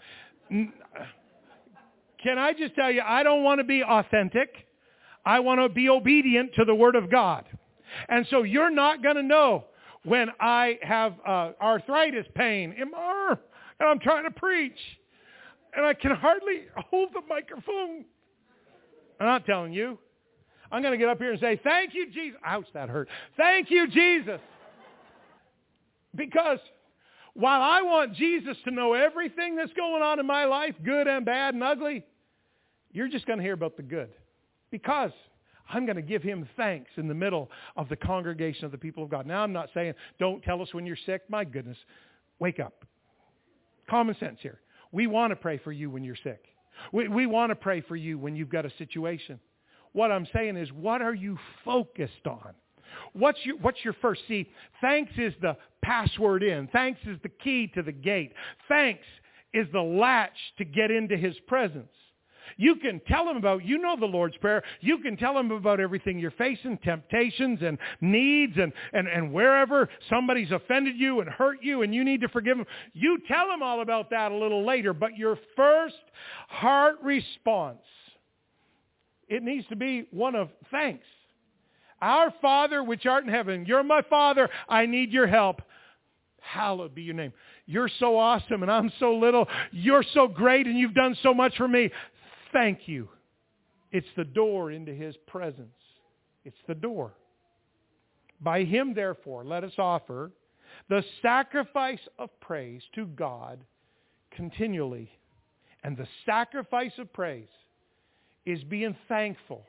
Can I just tell you, I don't want to be authentic. I want to be obedient to the Word of God. And so you're not going to know when I have uh, arthritis pain in my arm and I'm trying to preach and I can hardly hold the microphone. I'm not telling you. I'm going to get up here and say, thank you, Jesus. Ouch, that hurt. Thank you, Jesus. Because while I want Jesus to know everything that's going on in my life, good and bad and ugly, you're just going to hear about the good. Because I'm going to give him thanks in the middle of the congregation of the people of God. Now, I'm not saying don't tell us when you're sick. My goodness, wake up. Common sense here. We want to pray for you when you're sick. We, we want to pray for you when you've got a situation. What I'm saying is, what are you focused on? What's your, what's your first? See, thanks is the password in. Thanks is the key to the gate. Thanks is the latch to get into his presence. You can tell him about, you know the Lord's Prayer. You can tell him about everything you're facing, temptations and needs and, and, and wherever somebody's offended you and hurt you and you need to forgive them. You tell him all about that a little later. But your first heart response, it needs to be one of thanks. Our Father which art in heaven, you're my Father, I need your help. Hallowed be your name. You're so awesome and I'm so little. You're so great and you've done so much for me. Thank you. It's the door into his presence. It's the door. By him, therefore, let us offer the sacrifice of praise to God continually. And the sacrifice of praise is being thankful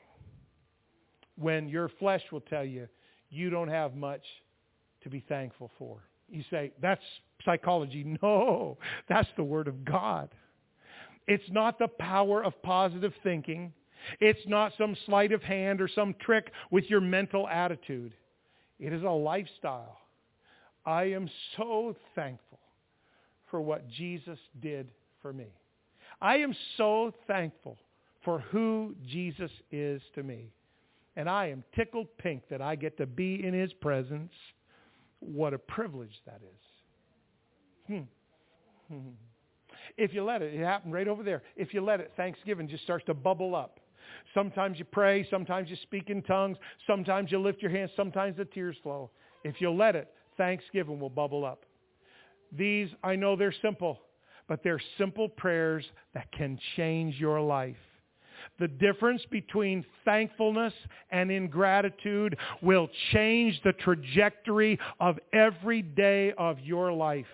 when your flesh will tell you you don't have much to be thankful for. You say, that's psychology. No, that's the Word of God. It's not the power of positive thinking. It's not some sleight of hand or some trick with your mental attitude. It is a lifestyle. I am so thankful for what Jesus did for me. I am so thankful for who Jesus is to me. And I am tickled pink that I get to be in his presence. What a privilege that is. Hmm. Hmm. If you let it, it happened right over there. If you let it, Thanksgiving just starts to bubble up. Sometimes you pray, sometimes you speak in tongues, sometimes you lift your hands, sometimes the tears flow. If you let it, Thanksgiving will bubble up. These, I know they're simple, but they're simple prayers that can change your life. The difference between thankfulness and ingratitude will change the trajectory of every day of your life.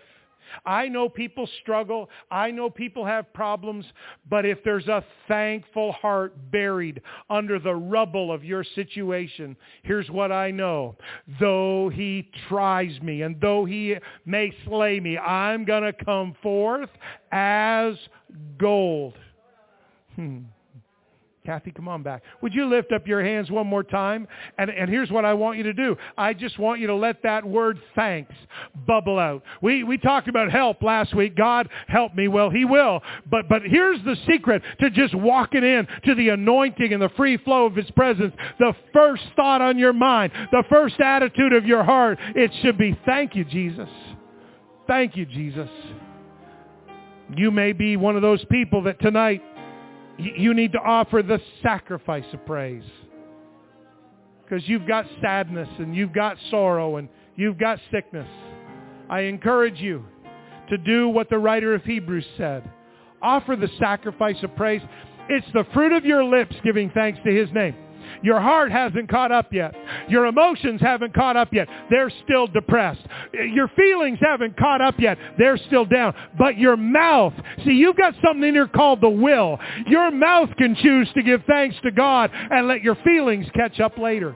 I know people struggle. I know people have problems. But if there's a thankful heart buried under the rubble of your situation, here's what I know. Though he tries me and though he may slay me, I'm going to come forth as gold. Hmm. Kathy, come on back. Would you lift up your hands one more time? And, and here's what I want you to do. I just want you to let that word thanks bubble out. We we talked about help last week. God help me. Well, he will. But but here's the secret to just walking in to the anointing and the free flow of his presence. The first thought on your mind, the first attitude of your heart, it should be, thank you, Jesus. Thank you, Jesus. You may be one of those people that tonight you need to offer the sacrifice of praise. Because you've got sadness and you've got sorrow and you've got sickness. I encourage you to do what the writer of Hebrews said. Offer the sacrifice of praise. It's the fruit of your lips giving thanks to his name. Your heart hasn't caught up yet. Your emotions haven't caught up yet. They're still depressed. Your feelings haven't caught up yet. They're still down. But your mouth, see, you've got something in here called the will. Your mouth can choose to give thanks to God and let your feelings catch up later.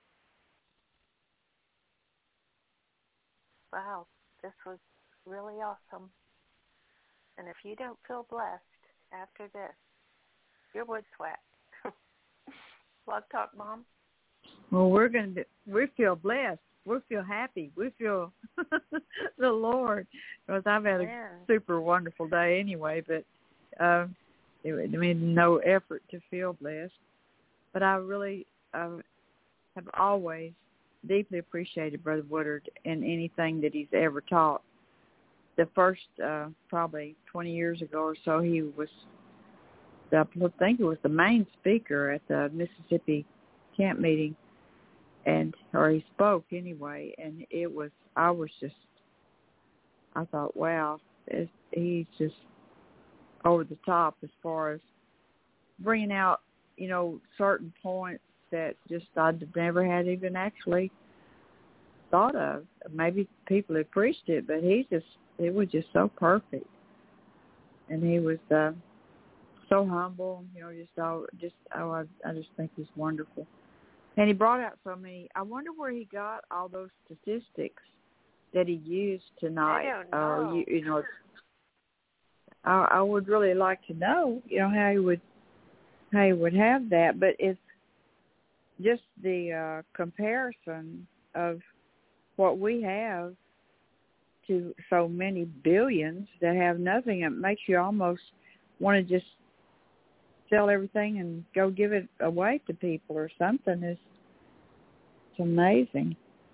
Wow, this was really awesome. And if you don't feel blessed after this, you're wood sweat. Blog Talk, Mom. Well, we're going to, we feel blessed. We feel happy. We feel the Lord. Because I've had a yeah. super wonderful day anyway, but uh, it, I mean, no effort to feel blessed. But I really uh, have always deeply appreciated Brother Woodard and anything that he's ever taught. The first, uh, probably twenty years ago or so, he was, I think it was the main speaker at the Mississippi camp meeting, and or he spoke anyway, and it was, I was just, I thought, wow, it, he's just over the top as far as bringing out, you know, certain points that just I'd never had even actually thought of. Maybe people had preached it, but he just, it was just so perfect. And he was uh, so humble, you know, just all, just oh, I, I just think he's wonderful. And he brought out so many. I wonder where he got all those statistics that he used tonight. I don't know. Uh, you, you know, I, I would really like to know, you know, how he would how he would have that. But it's just the uh, comparison of what we have to so many billions that have nothing. It makes you almost want to just sell everything and go give it away to people or something. It's, it's amazing.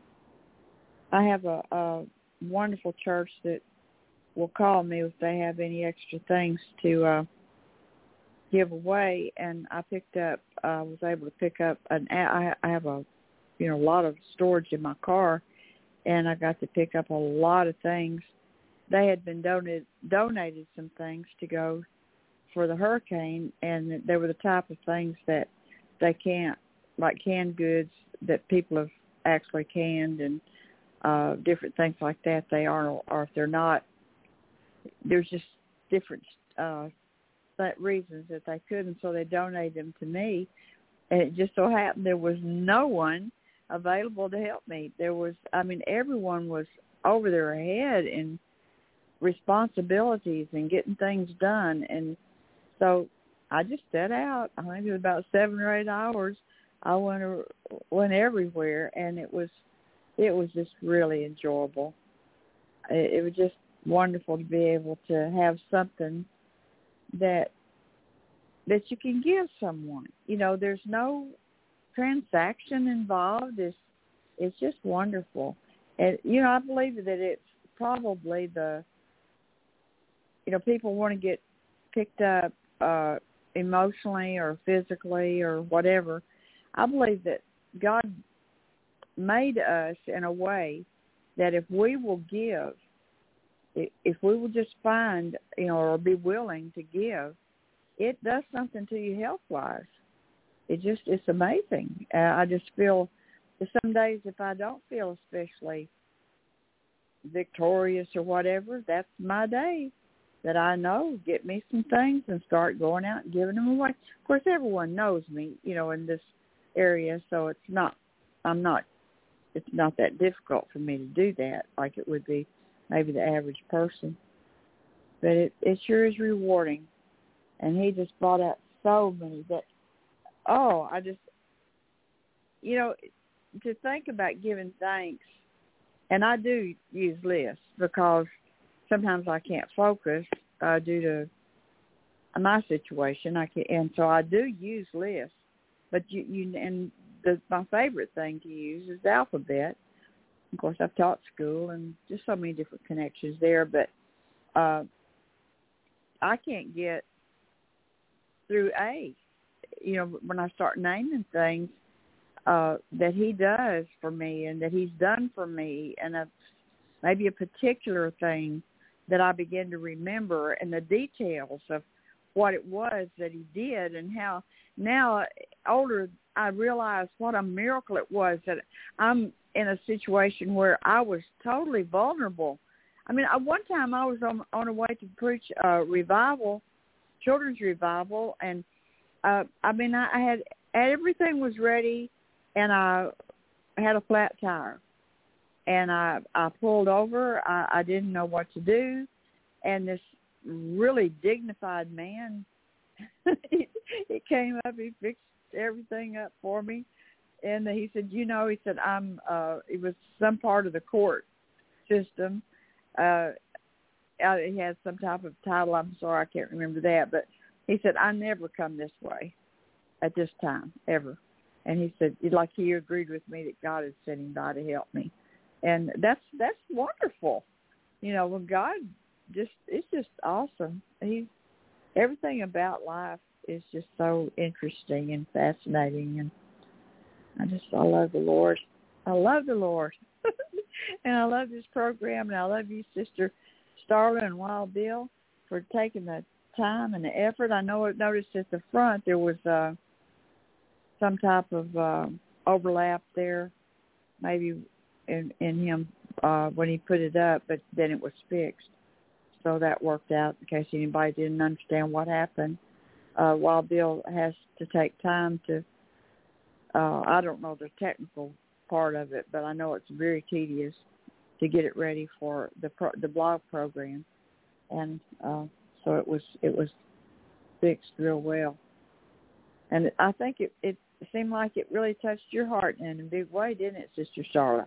I have a, a wonderful church that will call me if they have any extra things to uh, give away, and I picked up, I uh, was able to pick up, an. I, I have a, you know, a lot of storage in my car, and I got to pick up a lot of things. They had been donated, donated some things to go for the hurricane, and they were the type of things that they can't, like canned goods that people have actually canned and uh, different things like that. They are, or if they're not, there's just different uh, reasons that they couldn't, so they donated them to me. And it just so happened there was no one available to help me. There was, I mean, everyone was over their head in responsibilities and getting things done. And so I just set out. I think it was about seven or eight hours. I went went everywhere, and it was it was just really enjoyable. It, it was just wonderful to be able to have something that that you can give someone. You know, there's no transaction involved. It's it's just wonderful. And you know, I believe that it's probably the, you know, people want to get picked up uh, emotionally or physically or whatever. I believe that God made us in a way that if we will give, if we will just find, you know, or be willing to give, it does something to you health-wise. It just, it's amazing. Uh, I just feel, some days if I don't feel especially victorious or whatever, that's my day that I know. Get me some things and start going out and giving them away. Of course, everyone knows me, you know, in this area, so it's not, I'm not, it's not that difficult for me to do that like it would be maybe the average person. But it, it sure is rewarding. And he just brought out so many that, oh, I just, you know, to think about giving thanks, and I do use lists because sometimes I can't focus uh, due to my situation. I can, and so I do use lists. But you, you and the, my favorite thing to use is the alphabet. Of course, I've taught school and just so many different connections there. But uh, I can't get through A. You know, when I start naming things uh, that he does for me and that he's done for me, and a, maybe a particular thing that I begin to remember, and the details of what it was that he did, and how now older I realize what a miracle it was that I'm in a situation where I was totally vulnerable. I mean, I, one time I was on on a way to preach a revival, children's revival, and uh, I mean, I, I had everything was ready, and I had a flat tire, and I I pulled over. I, I didn't know what to do, and this really dignified man, he, he came up, he fixed everything up for me, and he said, you know, he said, I'm. Uh, it was some part of the court system. Uh, he had some type of title. I'm sorry, I can't remember that, but he said, I never come this way at this time, ever. And he said, like he agreed with me that God is sitting by to help me. And that's that's wonderful. You know, when God just, it's just awesome. He's, everything about life is just so interesting and fascinating. And I just, I love the Lord. I love the Lord. And I love this program. And I love you, Sister Starla and Wild Bill, for taking the time and the effort. I know I noticed at the front there was uh, some type of uh, overlap there, maybe in, in him uh, when he put it up, but then it was fixed. So that worked out in case anybody didn't understand what happened. Uh, Wild Bill has to take time to, uh, I don't know the technical part of it, but I know it's very tedious to get it ready for the pro, the blog program. And uh, so it was it was fixed real well. And I think it, it seemed like it really touched your heart in a big way, didn't it, Sister Starla?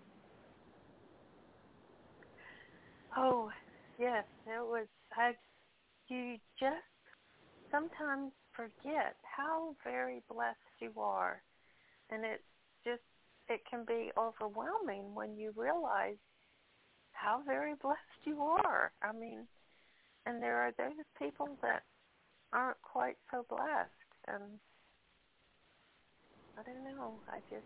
Oh, yes, it was. I, you just sometimes forget how very blessed you are. And it just, it can be overwhelming when you realize how very blessed you are. I mean, and there are those people that aren't quite so blessed. And I don't know, I just,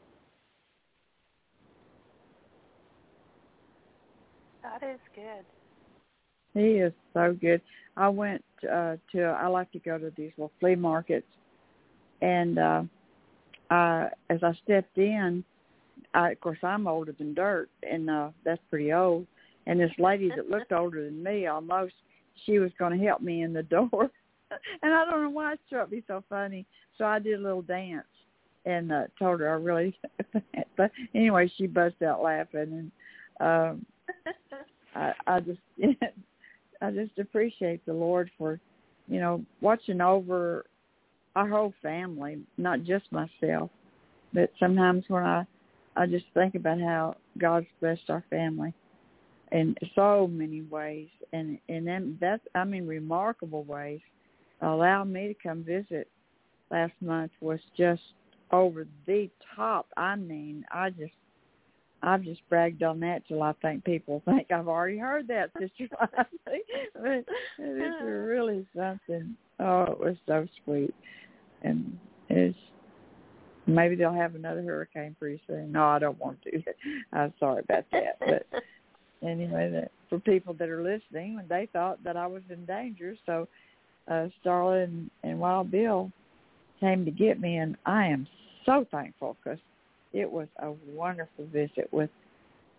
God is good. He is so good. I went uh, to, I like to go to these little flea markets, and uh, I, as I stepped in, I, of course, I'm older than dirt, and uh, that's pretty old. And this lady that looked older than me almost, she was going to help me in the door. And I don't know why it struck me so funny. So I did a little dance and uh, told her I really, but anyway, she busted out laughing. And um, I, I just, I just appreciate the Lord for, you know, watching over our whole family, not just myself. But sometimes when I, I just think about how God's blessed our family in so many ways, and and then that's, I mean, remarkable ways. Allowing me to come visit last month was just over the top. I mean, I just, I've just bragged on that till I think people think I've already heard that, Sister Leslie. But it's really something. Oh, it was so sweet, and it's. Maybe they'll have another hurricane pretty soon. No, I don't want to. I'm sorry about that. But anyway, that, for people that are listening, they thought that I was in danger. So uh, Starla and, and Wild Bill came to get me, and I am so thankful because it was a wonderful visit with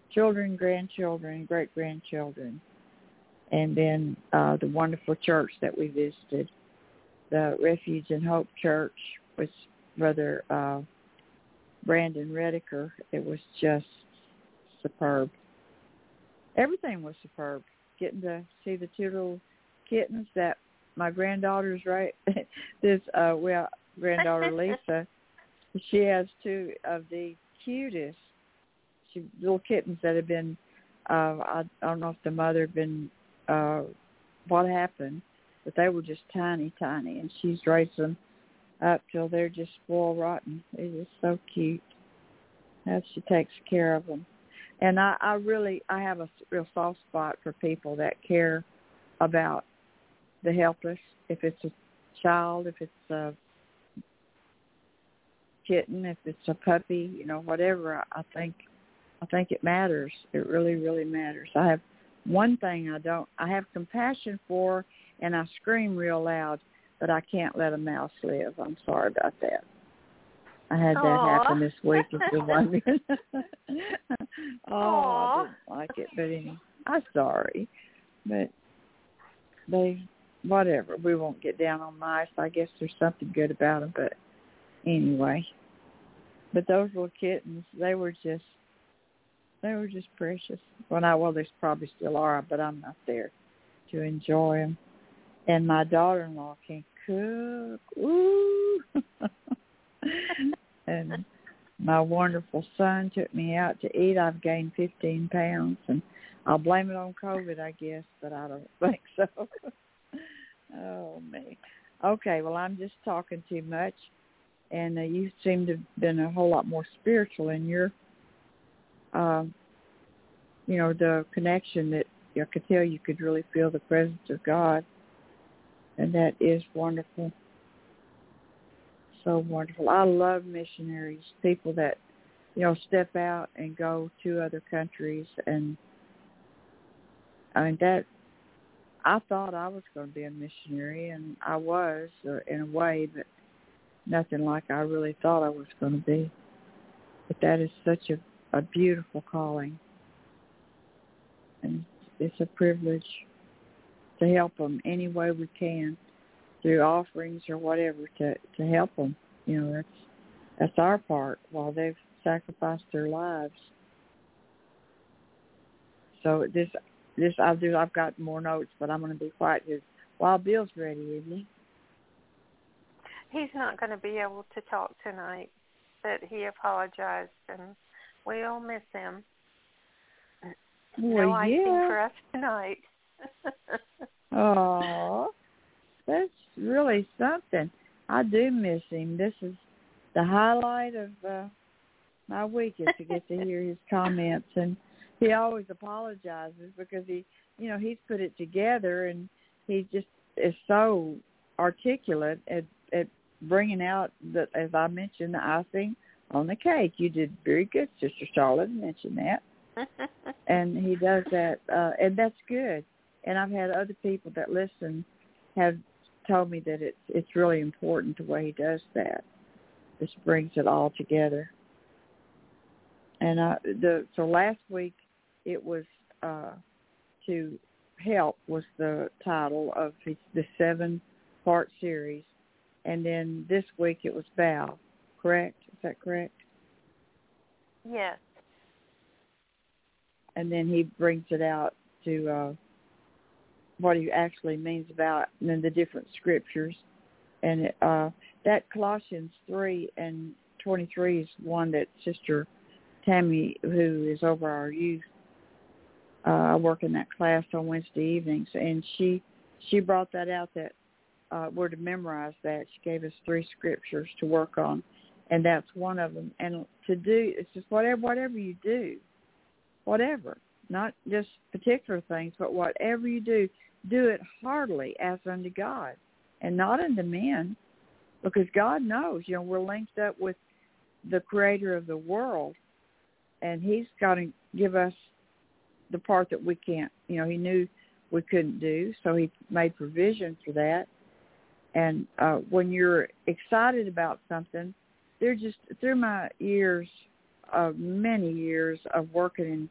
children, grandchildren, great-grandchildren, and then uh, the wonderful church that we visited, the Refuge and Hope Church, with Brother uh, Brandon Rediker. It was just superb. Everything was superb. Getting to see the two little kittens that my granddaughter's right. this uh, well, granddaughter Lisa, she has two of the cutest she, little kittens that have been. Uh, I, I don't know if the mother had been. Uh, what happened? But they were just tiny, tiny, and she's raised them up till they're just spoiled rotten. They're just so cute. How she takes care of them. And I, I really, I have a real soft spot for people that care about the helpless. If it's a child, if it's a kitten, if it's a puppy, you know, whatever. I, I think, I think it matters. It really, really matters. I have one thing I don't. I have compassion for, and I scream real loud, but I can't let a mouse live. I'm sorry about that. I had that Aww. happen this week. If you're wondering. oh, Aww. I didn't like it, but anyway, I'm sorry. But they, whatever. We won't get down on mice. I guess there's something good about them, but anyway. But those little kittens, they were just, they were just precious. Well, I, well, they probably still are, but I'm not there to enjoy them. And my daughter-in-law can cook. Ooh. And my wonderful son took me out to eat. I've gained fifteen pounds, and I'll blame it on COVID, I guess, but I don't think so. Oh, me. Okay, well, I'm just talking too much, and uh, you seem to have been a whole lot more spiritual in your, um, you know, the connection that I could tell you could really feel the presence of God, and that is wonderful. So wonderful. I love missionaries, people that, you know, step out and go to other countries. And I mean, that, I thought I was going to be a missionary, and I was uh, in a way, but nothing like I really thought I was going to be. But that is such a, a beautiful calling. And it's a privilege to help them any way we can, through offerings or whatever, to, to help them. You know, that's that's our part while they've sacrificed their lives. So this this I'll do. I've got more notes, but I'm going to be quiet because Wild Bill's ready, isn't he? He's not going to be able to talk tonight, but he apologized, and we'll miss him. Well, no icing yeah. for us tonight. Oh, that's really something. I do miss him. This is the highlight of uh, my week, is to get to hear his comments. And he always apologizes because he, you know, he's put it together, and he just is so articulate at, at bringing out, the, as I mentioned, the icing on the cake. You did very good, Sister Charlotte, mentioned that. And he does that, uh, and that's good. And I've had other people that listen have told me that it's it's really important the way he does that. This brings it all together. And uh, the so last week it was uh, to help was the title of the, the seven-part series, and then this week it was bow. Correct? Is that correct? Yes. And then he brings it out to uh, what he actually means about, and then the different scriptures. And uh, that Colossians three and twenty-three is one that Sister Tammy, who is over our youth, uh, I work in that class on Wednesday evenings, and she she brought that out, that uh, we're to memorize that. She gave us three scriptures to work on, and that's one of them. And to do, it's just whatever whatever you do, whatever, not just particular things, but whatever you do, do it heartily as unto God and not unto men, because God knows, you know, we're linked up with the creator of the world, and he's got to give us the part that we can't, you know, he knew we couldn't do, so he made provision for that. And uh, when you're excited about something, they're just, through my years, uh, many years of working in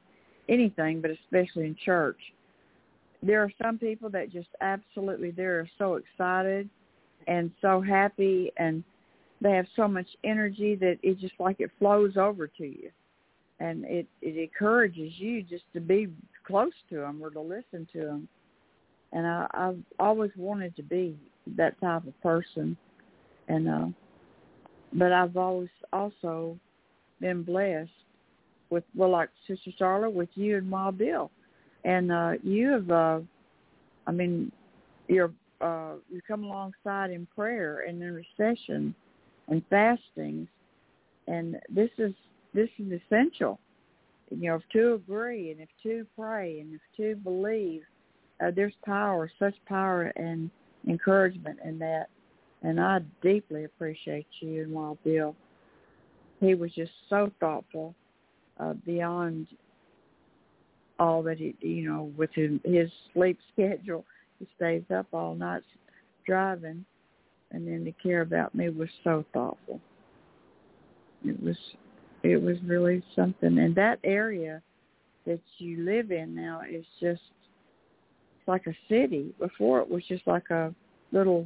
anything, but especially in church. There are some people that just absolutely, they're so excited and so happy, and they have so much energy that it's just like it flows over to you. And it, it encourages you just to be close to them or to listen to them. And I, I've always wanted to be that type of person. And uh, but I've always also been blessed with, well, like Sister Starla, with you and Ma Bill. And uh, you have, uh, I mean, you're, uh, you come alongside in prayer and intercession and fastings. And this is, this is essential. You know, if two agree and if two pray and if two believe, uh, there's power, such power and encouragement in that. And I deeply appreciate you and Ma Bill. He was just so thoughtful, uh, beyond all that he, you know, with his, his sleep schedule. He stays up all night driving, and then to care about me was so thoughtful. It was, it was really something. And that area that you live in now is just like a city. Before it was just like a little,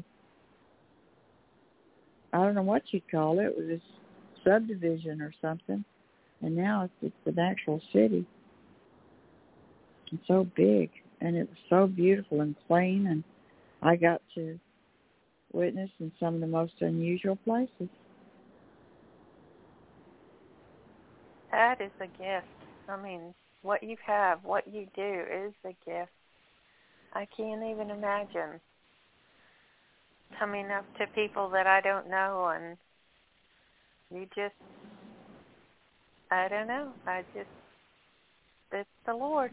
I don't know what you'd call it. It was a subdivision or something. And now it's, it's an actual city. It's so big, and it was so beautiful and clean, and I got to witness in some of the most unusual places. That is a gift. I mean, what you have, what you do is a gift. I can't even imagine coming up to people that I don't know, and you just, I don't know, I just, it's the Lord.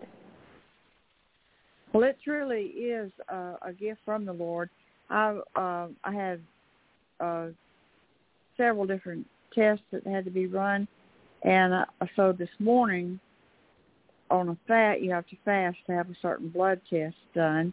Well, it truly is uh, a gift from the Lord. I uh, I had uh, several different tests that had to be run, and uh, so this morning on a fast, you have to fast to have a certain blood test done,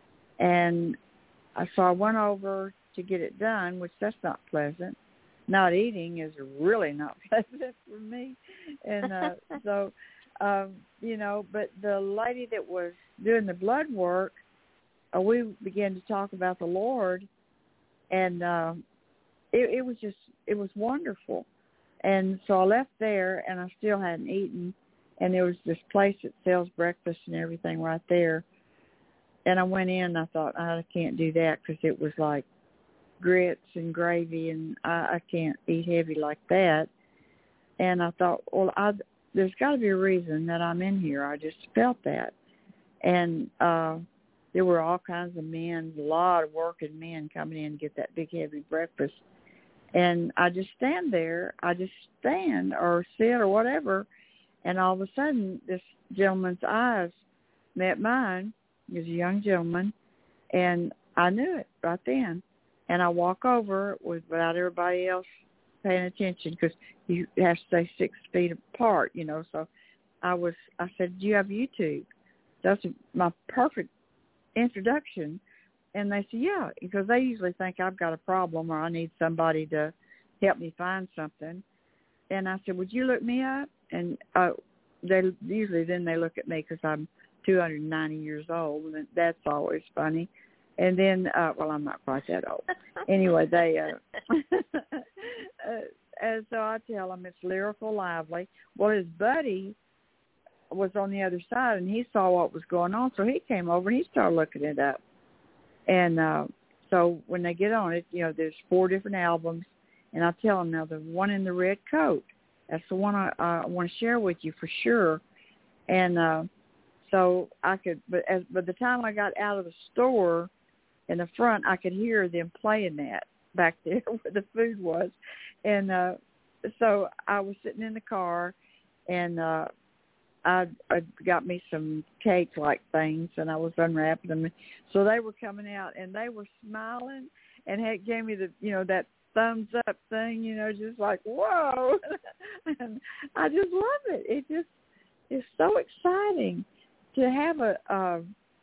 and so I went over to get it done, which that's not pleasant. Not eating is really not pleasant for me, and uh, so. Um, you know, but the lady that was doing the blood work, uh, we began to talk about the Lord, and uh, it, it was just, it was wonderful. And so I left there, and I still hadn't eaten, and there was this place that sells breakfast and everything right there. And I went in, and I thought, I can't do that because it was like grits and gravy, and I, I can't eat heavy like that. And I thought, well, I there's got to be a reason that I'm in here. I just felt that. And uh, there were all kinds of men, a lot of working men coming in to get that big, heavy breakfast. And I just stand there. I just stand or sit or whatever. And all of a sudden, this gentleman's eyes met mine. He was a young gentleman. And I knew it right then. And I walk over without everybody else paying attention because you have to stay six feet apart, you know. So I was, I said, do you have YouTube? That's my perfect introduction. And they said, yeah, because they usually think I've got a problem or I need somebody to help me find something. And I said, would you look me up? And uh, they usually then they look at me because I'm two hundred ninety years old, and that's always funny. And then, uh, well, I'm not quite that old. Anyway, they, uh, uh, and so I tell him it's Lyrical Lively. Well, his buddy was on the other side, and he saw what was going on, so he came over and he started looking it up. And uh, so when they get on it, you know, there's four different albums, and I tell them, now the one in the red coat, that's the one I, I want to share with you for sure. And uh, so I could, but as by the time I got out of the store in the front, I could hear them playing that back there where the food was. And uh, so I was sitting in the car, and uh, I, I got me some cake-like things, and I was unwrapping them. So they were coming out, and they were smiling, and had gave me the, you know, that thumbs up thing, you know, just like, whoa. And I just love it. It just is so exciting to have a, a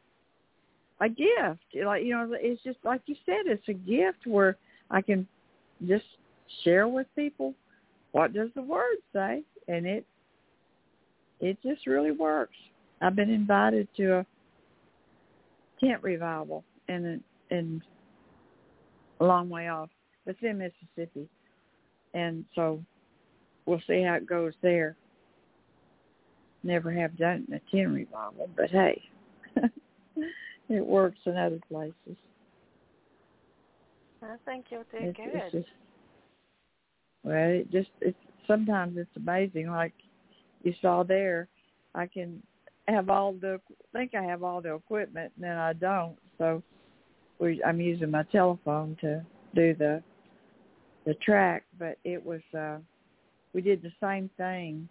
a gift. Like, you know, it's just like you said, it's a gift where I can just share with people what does the Word say, and it it just really works. I've been invited to a tent revival in a, in a long way off. It's in Mississippi, and so we'll see how it goes there. Never have done a tent revival, but hey, it works in other places. I think you'll do it's, good. It's just, well, it just it's sometimes it's amazing. Like you saw there, I can have all the think I have all the equipment, and then I don't. So we, I'm using my telephone to do the the track. But it was uh, we did the same thing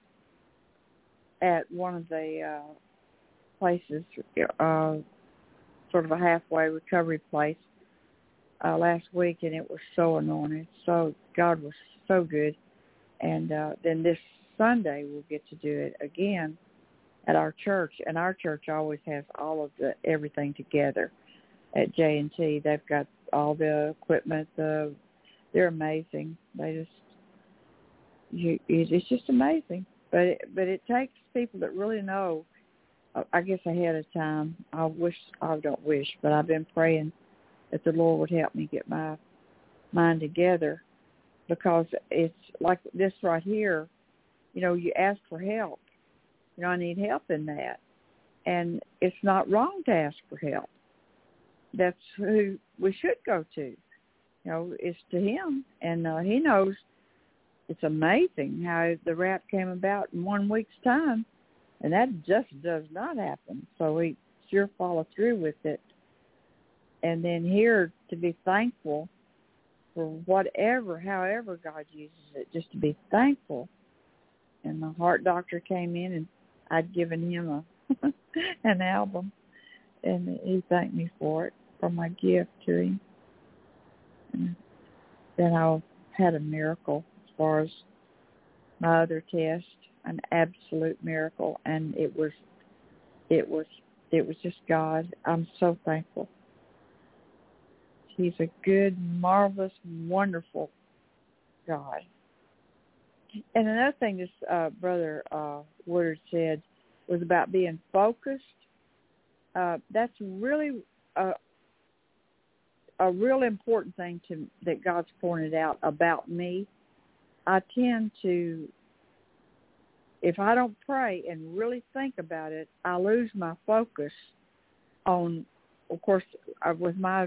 at one of the uh, places, uh, sort of a halfway recovery place. Uh, last week, and it was so anointed. So God was so good. And uh, then this Sunday we'll get to do it again at our church. And our church always has all of the everything together at J and T. They've got all the equipment. The they're amazing. They just you, it's just amazing. But it, but it takes people that really know. I guess ahead of time. I wish I don't wish, but I've been praying that the Lord would help me get my mind together, because it's like this right here, you know, you ask for help. You know, I need help in that. And it's not wrong to ask for help. That's who we should go to. You know, it's to him. And uh, he knows. It's amazing how the rap came about in one week's time. And that just does not happen. So we sure follow through with it. And then here to be thankful for whatever, however God uses it, just to be thankful. And the heart doctor came in, and I'd given him a an album, and he thanked me for it, for my gift to him. And then I had a miracle as far as my other test, an absolute miracle, and it was, it was, it was just God. I'm so thankful. He's a good, marvelous, wonderful God. And another thing this uh, Brother uh, Woodard said was about being focused. Uh, that's really a, a real important thing to that God's pointed out about me. I tend to, if I don't pray and really think about it, I lose my focus on, of course, with my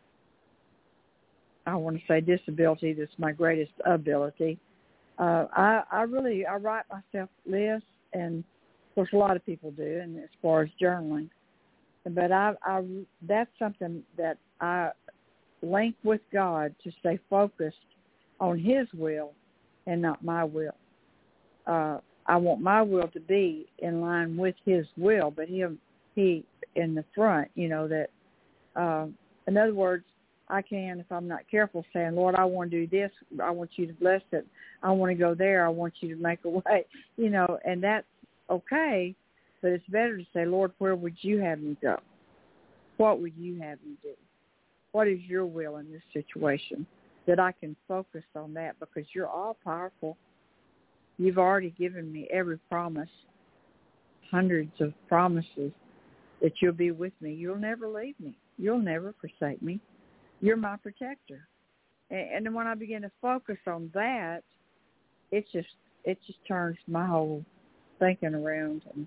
I want to say disability, that's my greatest ability. Uh, I, I really, I write myself lists, and of course a lot of people do, and as far as journaling. But I, I, that's something that I link with God to stay focused on his will and not my will. Uh, I want my will to be in line with his will, but him, he in the front, you know, that, uh, in other words, I can, if I'm not careful, saying, Lord, I want to do this. I want you to bless it. I want to go there. I want you to make a way, you know, and that's okay. But it's better to say, Lord, where would you have me go? What would you have me do? What is your will in this situation? That I can focus on that, because you're all powerful. You've already given me every promise, hundreds of promises that you'll be with me. You'll never leave me. You'll never forsake me. You're my protector. And, and when I begin to focus on that, it just it just turns my whole thinking around. And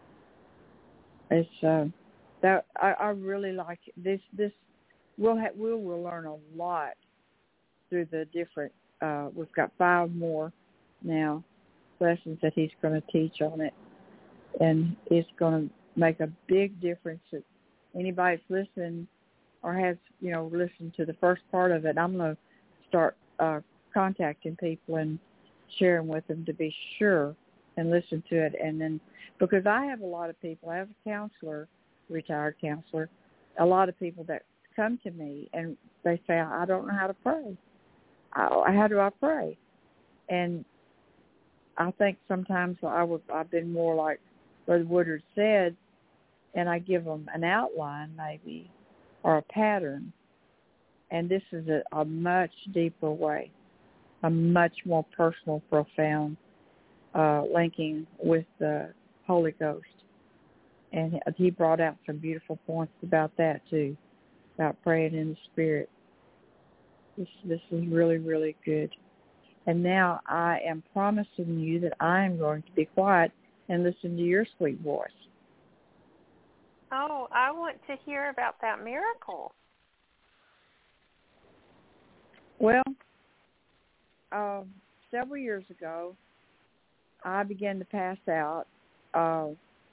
it's uh, that I, I really like it. this. This we'll have, we'll will learn a lot through the different. Uh, we've got five more now lessons that he's going to teach on it, and it's going to make a big difference. That anybody that's listening or has, you know, listened to the first part of it, I'm going to start uh, contacting people and sharing with them to be sure and listen to it. And then, because I have a lot of people, I have a counselor, retired counselor, a lot of people that come to me and they say, I don't know how to pray. I, how do I pray? And I think sometimes I would, I've been more like Brother Woodard said, and I give them an outline maybe, or a pattern. And this is a, a much deeper way, a much more personal, profound uh, linking with the Holy Ghost. And he brought out some beautiful points about that, too, about praying in the Spirit. This, this is really, really good. And now I am promising you that I am going to be quiet and listen to your sweet voice. Oh, I want to hear about that miracle. Well, uh, several years ago, I began to pass out. Uh,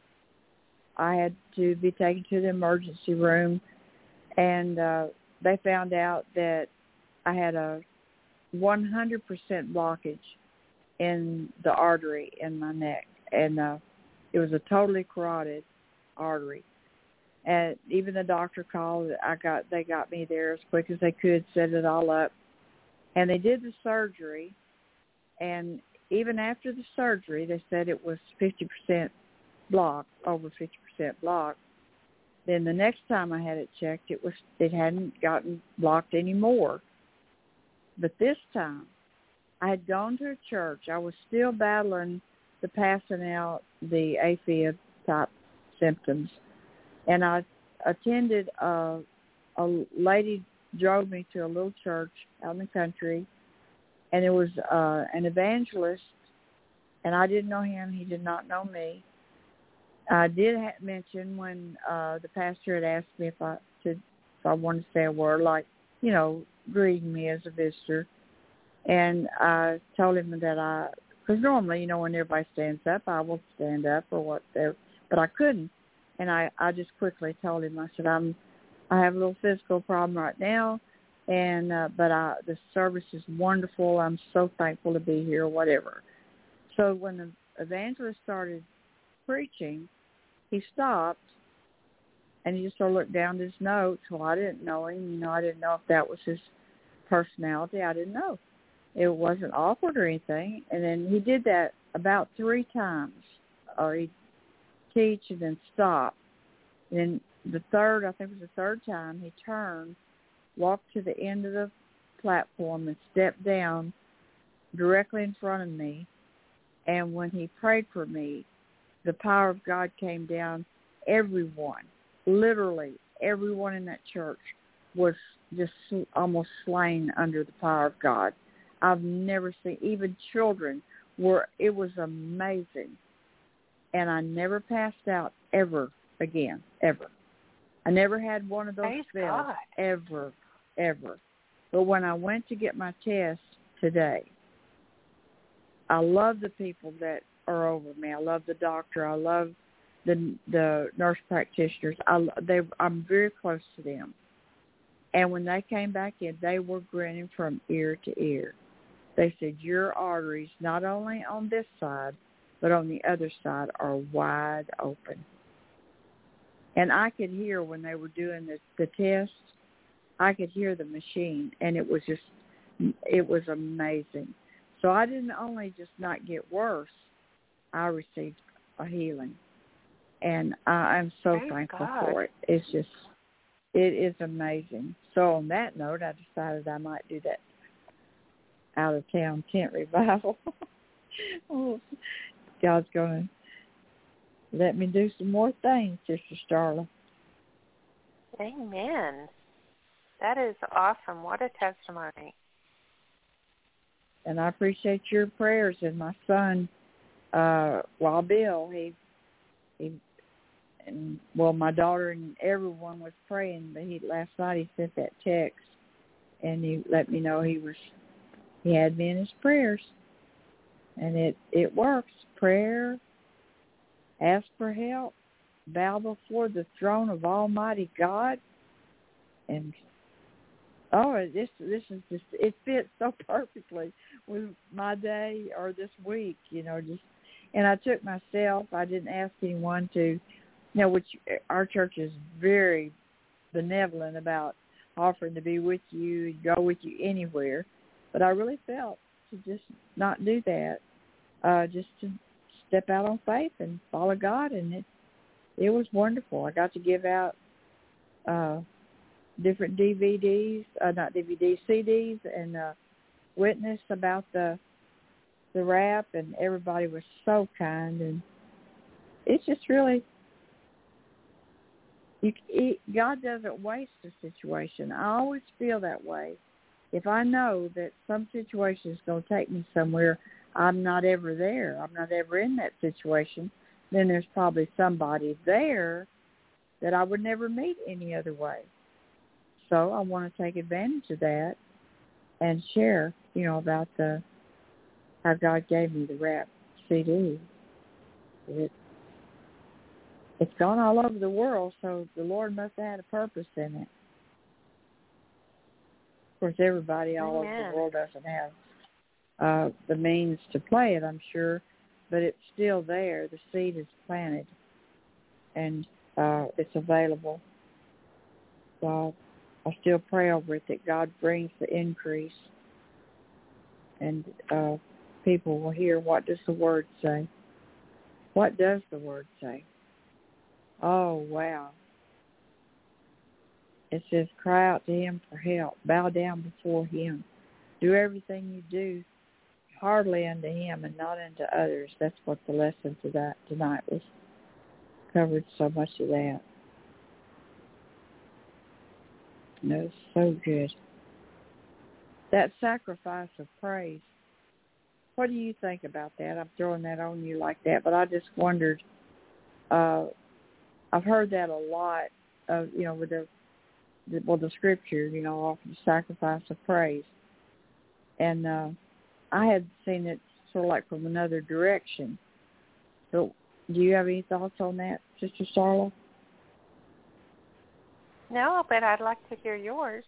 I had to be taken to the emergency room, and uh, they found out that I had a one hundred percent blockage in the artery in my neck, and uh, it was a totally carotid artery. And even the doctor called. I got they got me there as quick as they could, set it all up, and they did the surgery. And even after the surgery, they said it was fifty percent blocked, over fifty percent blocked. Then the next time I had it checked, it was it hadn't gotten blocked anymore. But this time, I had gone to a church. I was still battling the passing out, the aphia type symptoms. And I attended, a, a lady drove me to a little church out in the country, and it was uh, an evangelist, and I didn't know him. He did not know me. I did ha- mention when uh, the pastor had asked me if I, to, if I wanted to say a word, like, you know, greeting me as a visitor. And I told him that I, because normally, you know, when everybody stands up, I will stand up or whatever, but I couldn't. And I, I just quickly told him, I said, I'm, I have a little physical problem right now, and uh, but I, the service is wonderful. I'm so thankful to be here, whatever. So when the evangelist started preaching, he stopped, and he just sort of looked down at his notes. Well, I didn't know him. You know, I didn't know if that was his personality. I didn't know. It wasn't awkward or anything. And then he did that about three times, or he'd teach and then stop. And then the third, I think it was the third time, he turned, walked to the end of the platform and stepped down directly in front of me. And when he prayed for me, the power of God came down. Everyone, literally everyone in that church was just almost slain under the power of God. I've never seen, even children were, it was amazing. And I never passed out ever again, ever. I never had one of those Praise spells, God. ever, ever. But when I went to get my test today, I love the people that are over me. I love the doctor. I love the the nurse practitioners. I they I'm very close to them. And when they came back in, they were grinning from ear to ear. They said, your arteries, not only on this side, but on the other side, are wide open. And I could hear when they were doing the, the test, I could hear the machine, and it was just, it was amazing. So I didn't only just not get worse, I received a healing. And I, I'm so Praise thankful God. for it. It's just, it is amazing. So on that note, I decided I might do that out-of-town tent revival. Oh, God's going to let me do some more things, Sister Starla. Amen. That is awesome. What a testimony. And I appreciate your prayers. And my son, uh, Wild Bill, he, he, and well, my daughter and everyone was praying, but he last night he sent that text, and he let me know he was, he had me in his prayers, and it it works. Prayer, ask for help, bow before the throne of Almighty God, and oh, this this is just, it fits so perfectly with my day or this week, you know. Just, and I took myself. I didn't ask anyone to, you know, which our church is very benevolent about offering to be with you, go with you anywhere. But I really felt to just not do that, uh, just to step out on faith and follow God, and it it was wonderful. I got to give out uh, different D V Ds, uh, not D V Ds, C Ds, and uh, witness about the the rap, and everybody was so kind, and it's just really, you, it, God doesn't waste a situation. I always feel that way. If I know that some situation is going to take me somewhere, I'm not ever there, I'm not ever in that situation, then there's probably somebody there that I would never meet any other way. So I want to take advantage of that and share, you know, about the how God gave me the rap C D. It, it's gone all over the world, so the Lord must have had a purpose in it. Of course, everybody all Amen. over the world doesn't have uh, the means to play it, I'm sure, but it's still there. The seed is planted, and uh, it's available. So I still pray over it that God brings the increase, and uh, people will hear, what does the Word say? What does the Word say? Oh, wow. It says, cry out to Him for help. Bow down before Him. Do everything you do heartily unto Him and not unto others. That's what the lesson to that tonight was. Covered so much of that. And it was so good. That sacrifice of praise. What do you think about that? I'm throwing that on you like that, but I just wondered. Uh, I've heard that a lot. Of, you know, with the, the well, the scripture, you know, often sacrifice of praise, and uh, I had seen it sort of like from another direction. So, do you have any thoughts on that, Sister Starla? No, but I'd like to hear yours.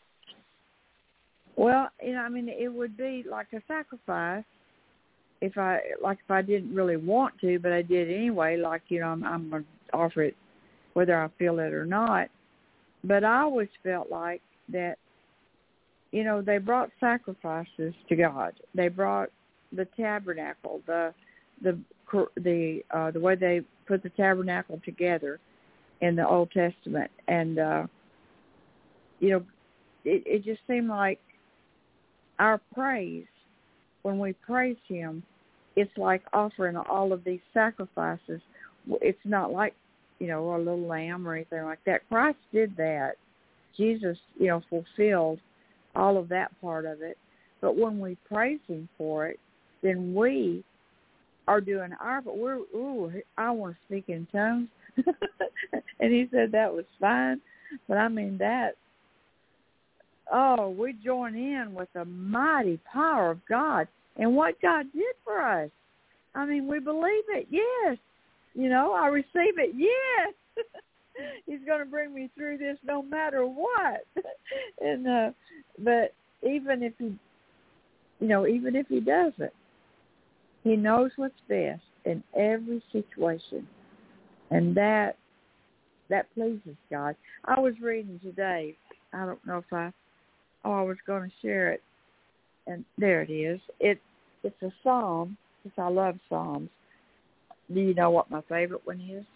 Well, you know, I mean, it would be like a sacrifice if I, like if I didn't really want to, but I did anyway, like, you know, I'm, I'm going to offer it whether I feel it or not. But I always felt like that, you know, they brought sacrifices to God. They brought the tabernacle, the the the uh, the way they put the tabernacle together in the Old Testament, and uh, you know, it, it just seemed like our praise, when we praise Him, it's like offering all of these sacrifices. It's not like, you know, a little lamb or anything like that. Christ did that. Jesus, you know, fulfilled all of that part of it. But when we praise Him for it, then we are doing our, but we're, ooh, I want to speak in tongues. And He said that was fine. But I mean, that, oh, we join in with the mighty power of God and what God did for us. I mean, we believe it, yes. You know, I receive it, yes. He's going to bring me through this no matter what. and uh, but even if He, you know, even if He doesn't, He knows what's best in every situation, and that that pleases God. I was reading today. I don't know if I. Oh, I was going to share it, and there it is. It it's a psalm, because I love psalms. Do you know what my favorite one is?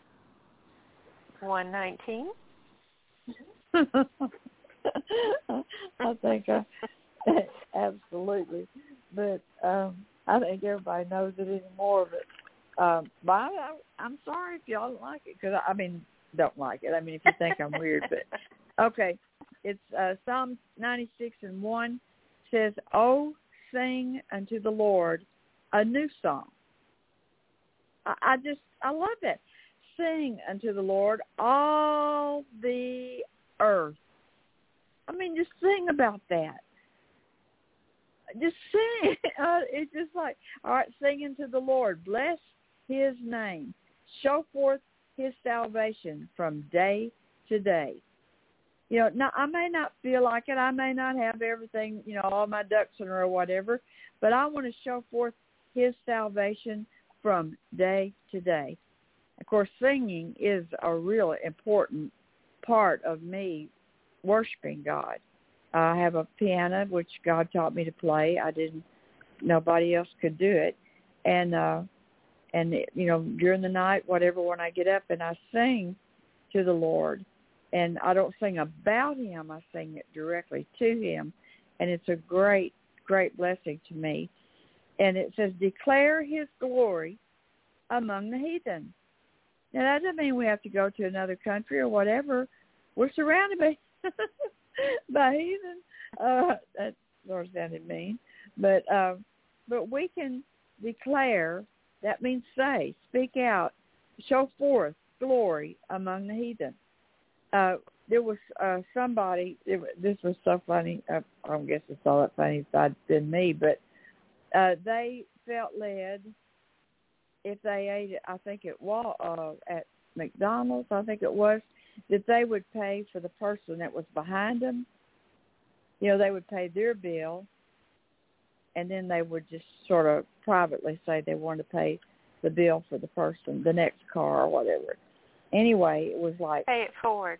one nineteen. I think I, absolutely, but um, I think everybody knows it anymore. But um, but I, I'm sorry if y'all don't like it, because I mean don't like it. I mean if you think I'm weird, but okay. It's uh, Psalm ninety-six and one says, "Oh, sing unto the Lord a new song." I, I just I love that. Sing unto the Lord all the earth. I mean, just sing about that. Just sing. Uh, it's just like, all right, sing unto the Lord. Bless His name. Show forth His salvation from day to day. You know, now, I may not feel like it. I may not have everything, you know, all my ducks in a row or whatever, but I want to show forth His salvation from day to day. Of course, singing is a real important part of me worshiping God. I have a piano, which God taught me to play. I didn't, nobody else could do it. And, uh, and you know, during the night, whatever, when I get up and I sing to the Lord, and I don't sing about Him, I sing it directly to Him. And it's a great, great blessing to me. And it says, declare His glory among the heathen. Now, that doesn't mean we have to go to another country or whatever. We're surrounded by by heathen. Uh, that sort of sounded mean, but uh, but we can declare. That means say, speak out, show forth glory among the heathen. Uh, there was uh, somebody. It, this was so funny. Uh, I don't guess it's all that funny if I'd been me, but uh, they felt led. If they ate it, I think it was uh, at McDonald's. I think it was that they would pay for the person that was behind them. You know, they would pay their bill, and then they would just sort of privately say they wanted to pay the bill for the person, the next car or whatever. Anyway, it was like pay it forward.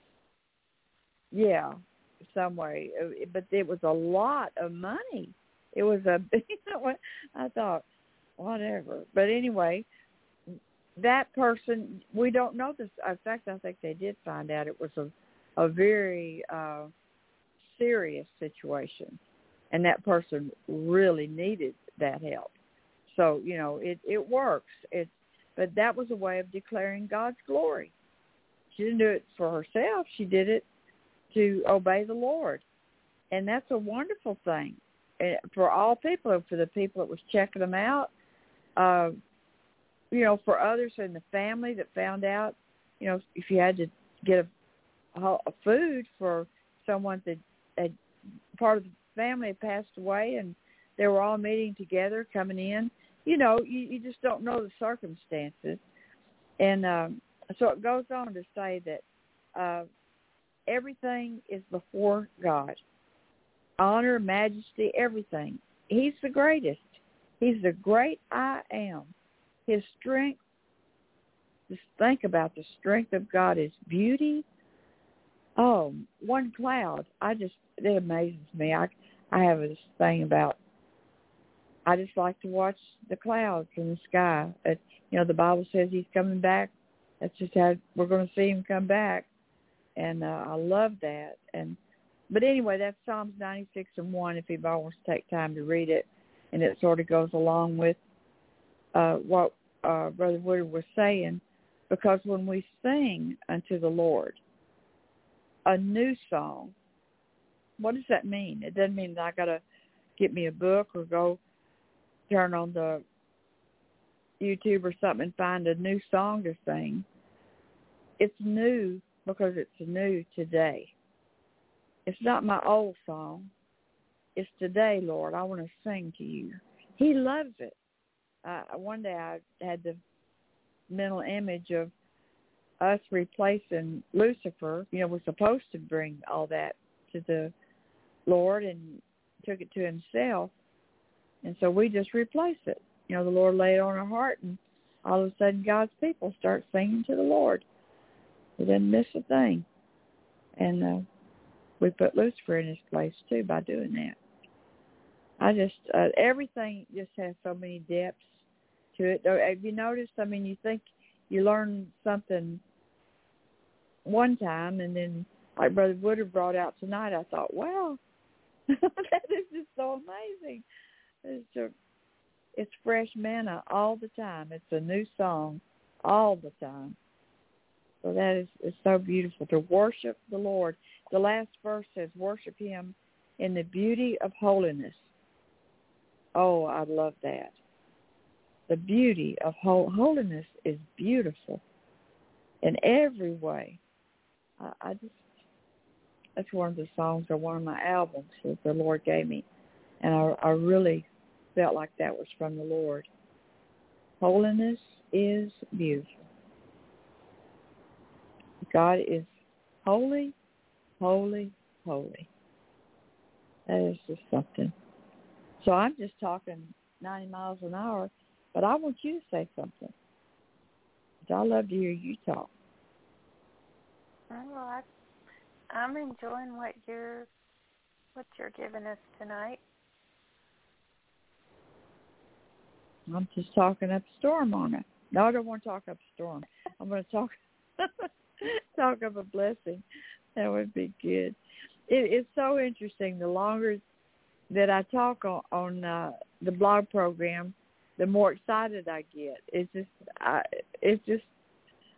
Yeah, some way, but it was a lot of money. It was a. You know what? I thought. Whatever. But anyway, that person, we don't know this. In fact, I think they did find out it was a, a very uh, serious situation, and that person really needed that help. So, you know, it, it works. It, but that was a way of declaring God's glory. She didn't do it for herself. She did it to obey the Lord. And that's a wonderful thing for all people, for the people that was checking them out. Uh, you know, for others in the family that found out, you know, if you had to get a, a food for someone that had, part of the family had passed away and they were all meeting together, coming in, you know, you, you just don't know the circumstances. And um, so it goes on to say that uh, everything is before God. Honor, majesty, everything. He's the greatest. He's the great I am. His strength, just think about the strength of God, His beauty. Oh, one cloud. I just, it amazes me. I, I have this thing about, I just like to watch the clouds in the sky. It, you know, the Bible says He's coming back. That's just how we're going to see Him come back. And uh, I love that. And But anyway, that's Psalms ninety-six and one, if anybody wants to take time to read it. And it sort of goes along with uh, what uh, Brother Woodard was saying, because when we sing unto the Lord a new song, what does that mean? It doesn't mean that I got to get me a book or go turn on the YouTube or something and find a new song to sing. It's new because it's new today. It's not my old song. It's today, Lord. I want to sing to you. He loves it. Uh, one day I had the mental image of us replacing Lucifer. You know, we're supposed to bring all that to the Lord, and took it to Himself. And so we just replace it. You know, the Lord laid it on our heart, and all of a sudden God's people start singing to the Lord. He didn't miss a thing. And uh, we put Lucifer in his place, too, by doing that. I just, uh, everything just has so many depths to it. Have you noticed? I mean, you think you learn something one time, and then, like Brother Woodard brought out tonight, I thought, wow, that is just so amazing. It's, a, it's fresh manna all the time. It's a new song all the time. So that is it's so beautiful to worship the Lord. The last verse says, worship Him in the beauty of holiness. Oh, I love that. The beauty of hol- holiness is beautiful in every way. I, I just, that's one of the songs or one of my albums that the Lord gave me. And I, I really felt like that was from the Lord. Holiness is beautiful. God is holy, holy, holy. That is just something. So I'm just talking ninety miles an hour, but I want you to say something. I love to hear you talk. Well, I, I'm enjoying what you're what you're giving us tonight. I'm just talking up a storm on it. No, I don't want to talk up a storm. I'm going to talk talk of a blessing. That would be good. It, it's so interesting. The longer that I talk on, on uh, the blog program, the more excited I get. It's just, I, it's just,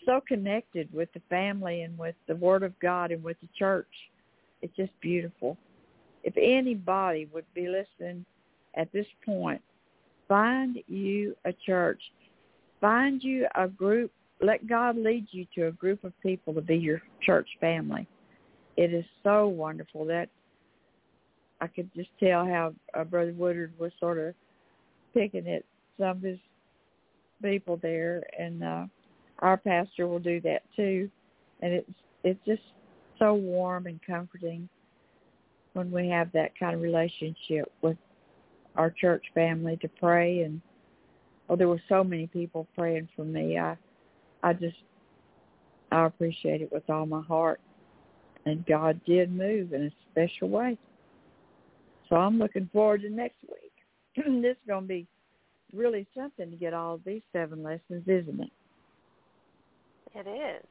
so connected with the family and with the Word of God and with the church. It's just beautiful. If anybody would be listening at this point, find you a church. Find you a group. Let God lead you to a group of people to be your church family. It is so wonderful that I could just tell how uh, Brother Woodward was sort of picking at some of his people there, and uh, our pastor will do that too. And it's it's just so warm and comforting when we have that kind of relationship with our church family to pray. And oh, there were so many people praying for me. I I just I appreciate it with all my heart, and God did move in a special way. So I'm looking forward to next week. This is going to be really something to get all of these seven lessons, isn't it? It is.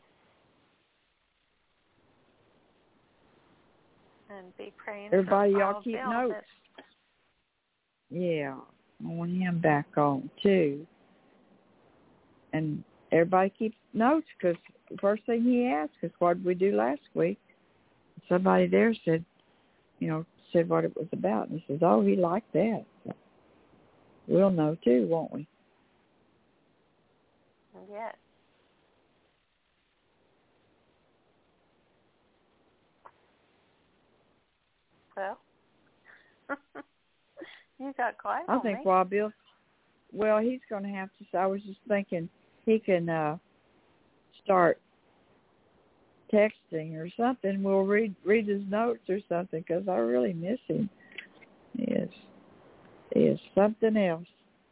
And be praying Everybody, for y'all keep Bill notes. that... Yeah, I want him back on, too. And everybody keeps notes, because the first thing he asked is, what did we do last week? Somebody there said, you know, said what it was about. And he says, oh, he liked that. So we'll know, too, won't we? Yes. Well, you got quiet I on think me. while Bill, well, he's going to have to, I was just thinking he can uh, start texting or something. We'll read read his notes or something, because I really miss him. He is, he is something else.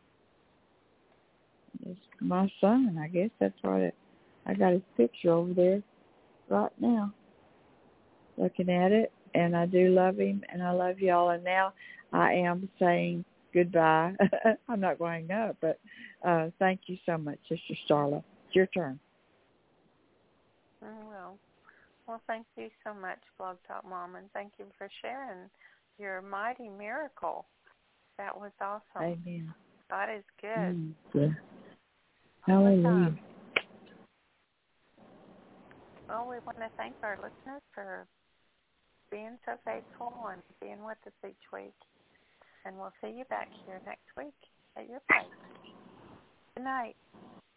It's my son, I guess that's what it, I got his picture over there right now, looking at it. And I do love him, and I love y'all. And now I am saying goodbye. I'm not going to hang up, but uh, thank you so much, Sister Starla. It's your turn. Well, well, thank you so much, Blog Talk Mom, and thank you for sharing your mighty miracle. That was awesome. Amen. God is good. Mm, yeah. Hallelujah. Well, we want to thank our listeners for being so faithful and being with us each week. And we'll see you back here next week at your place. Good night.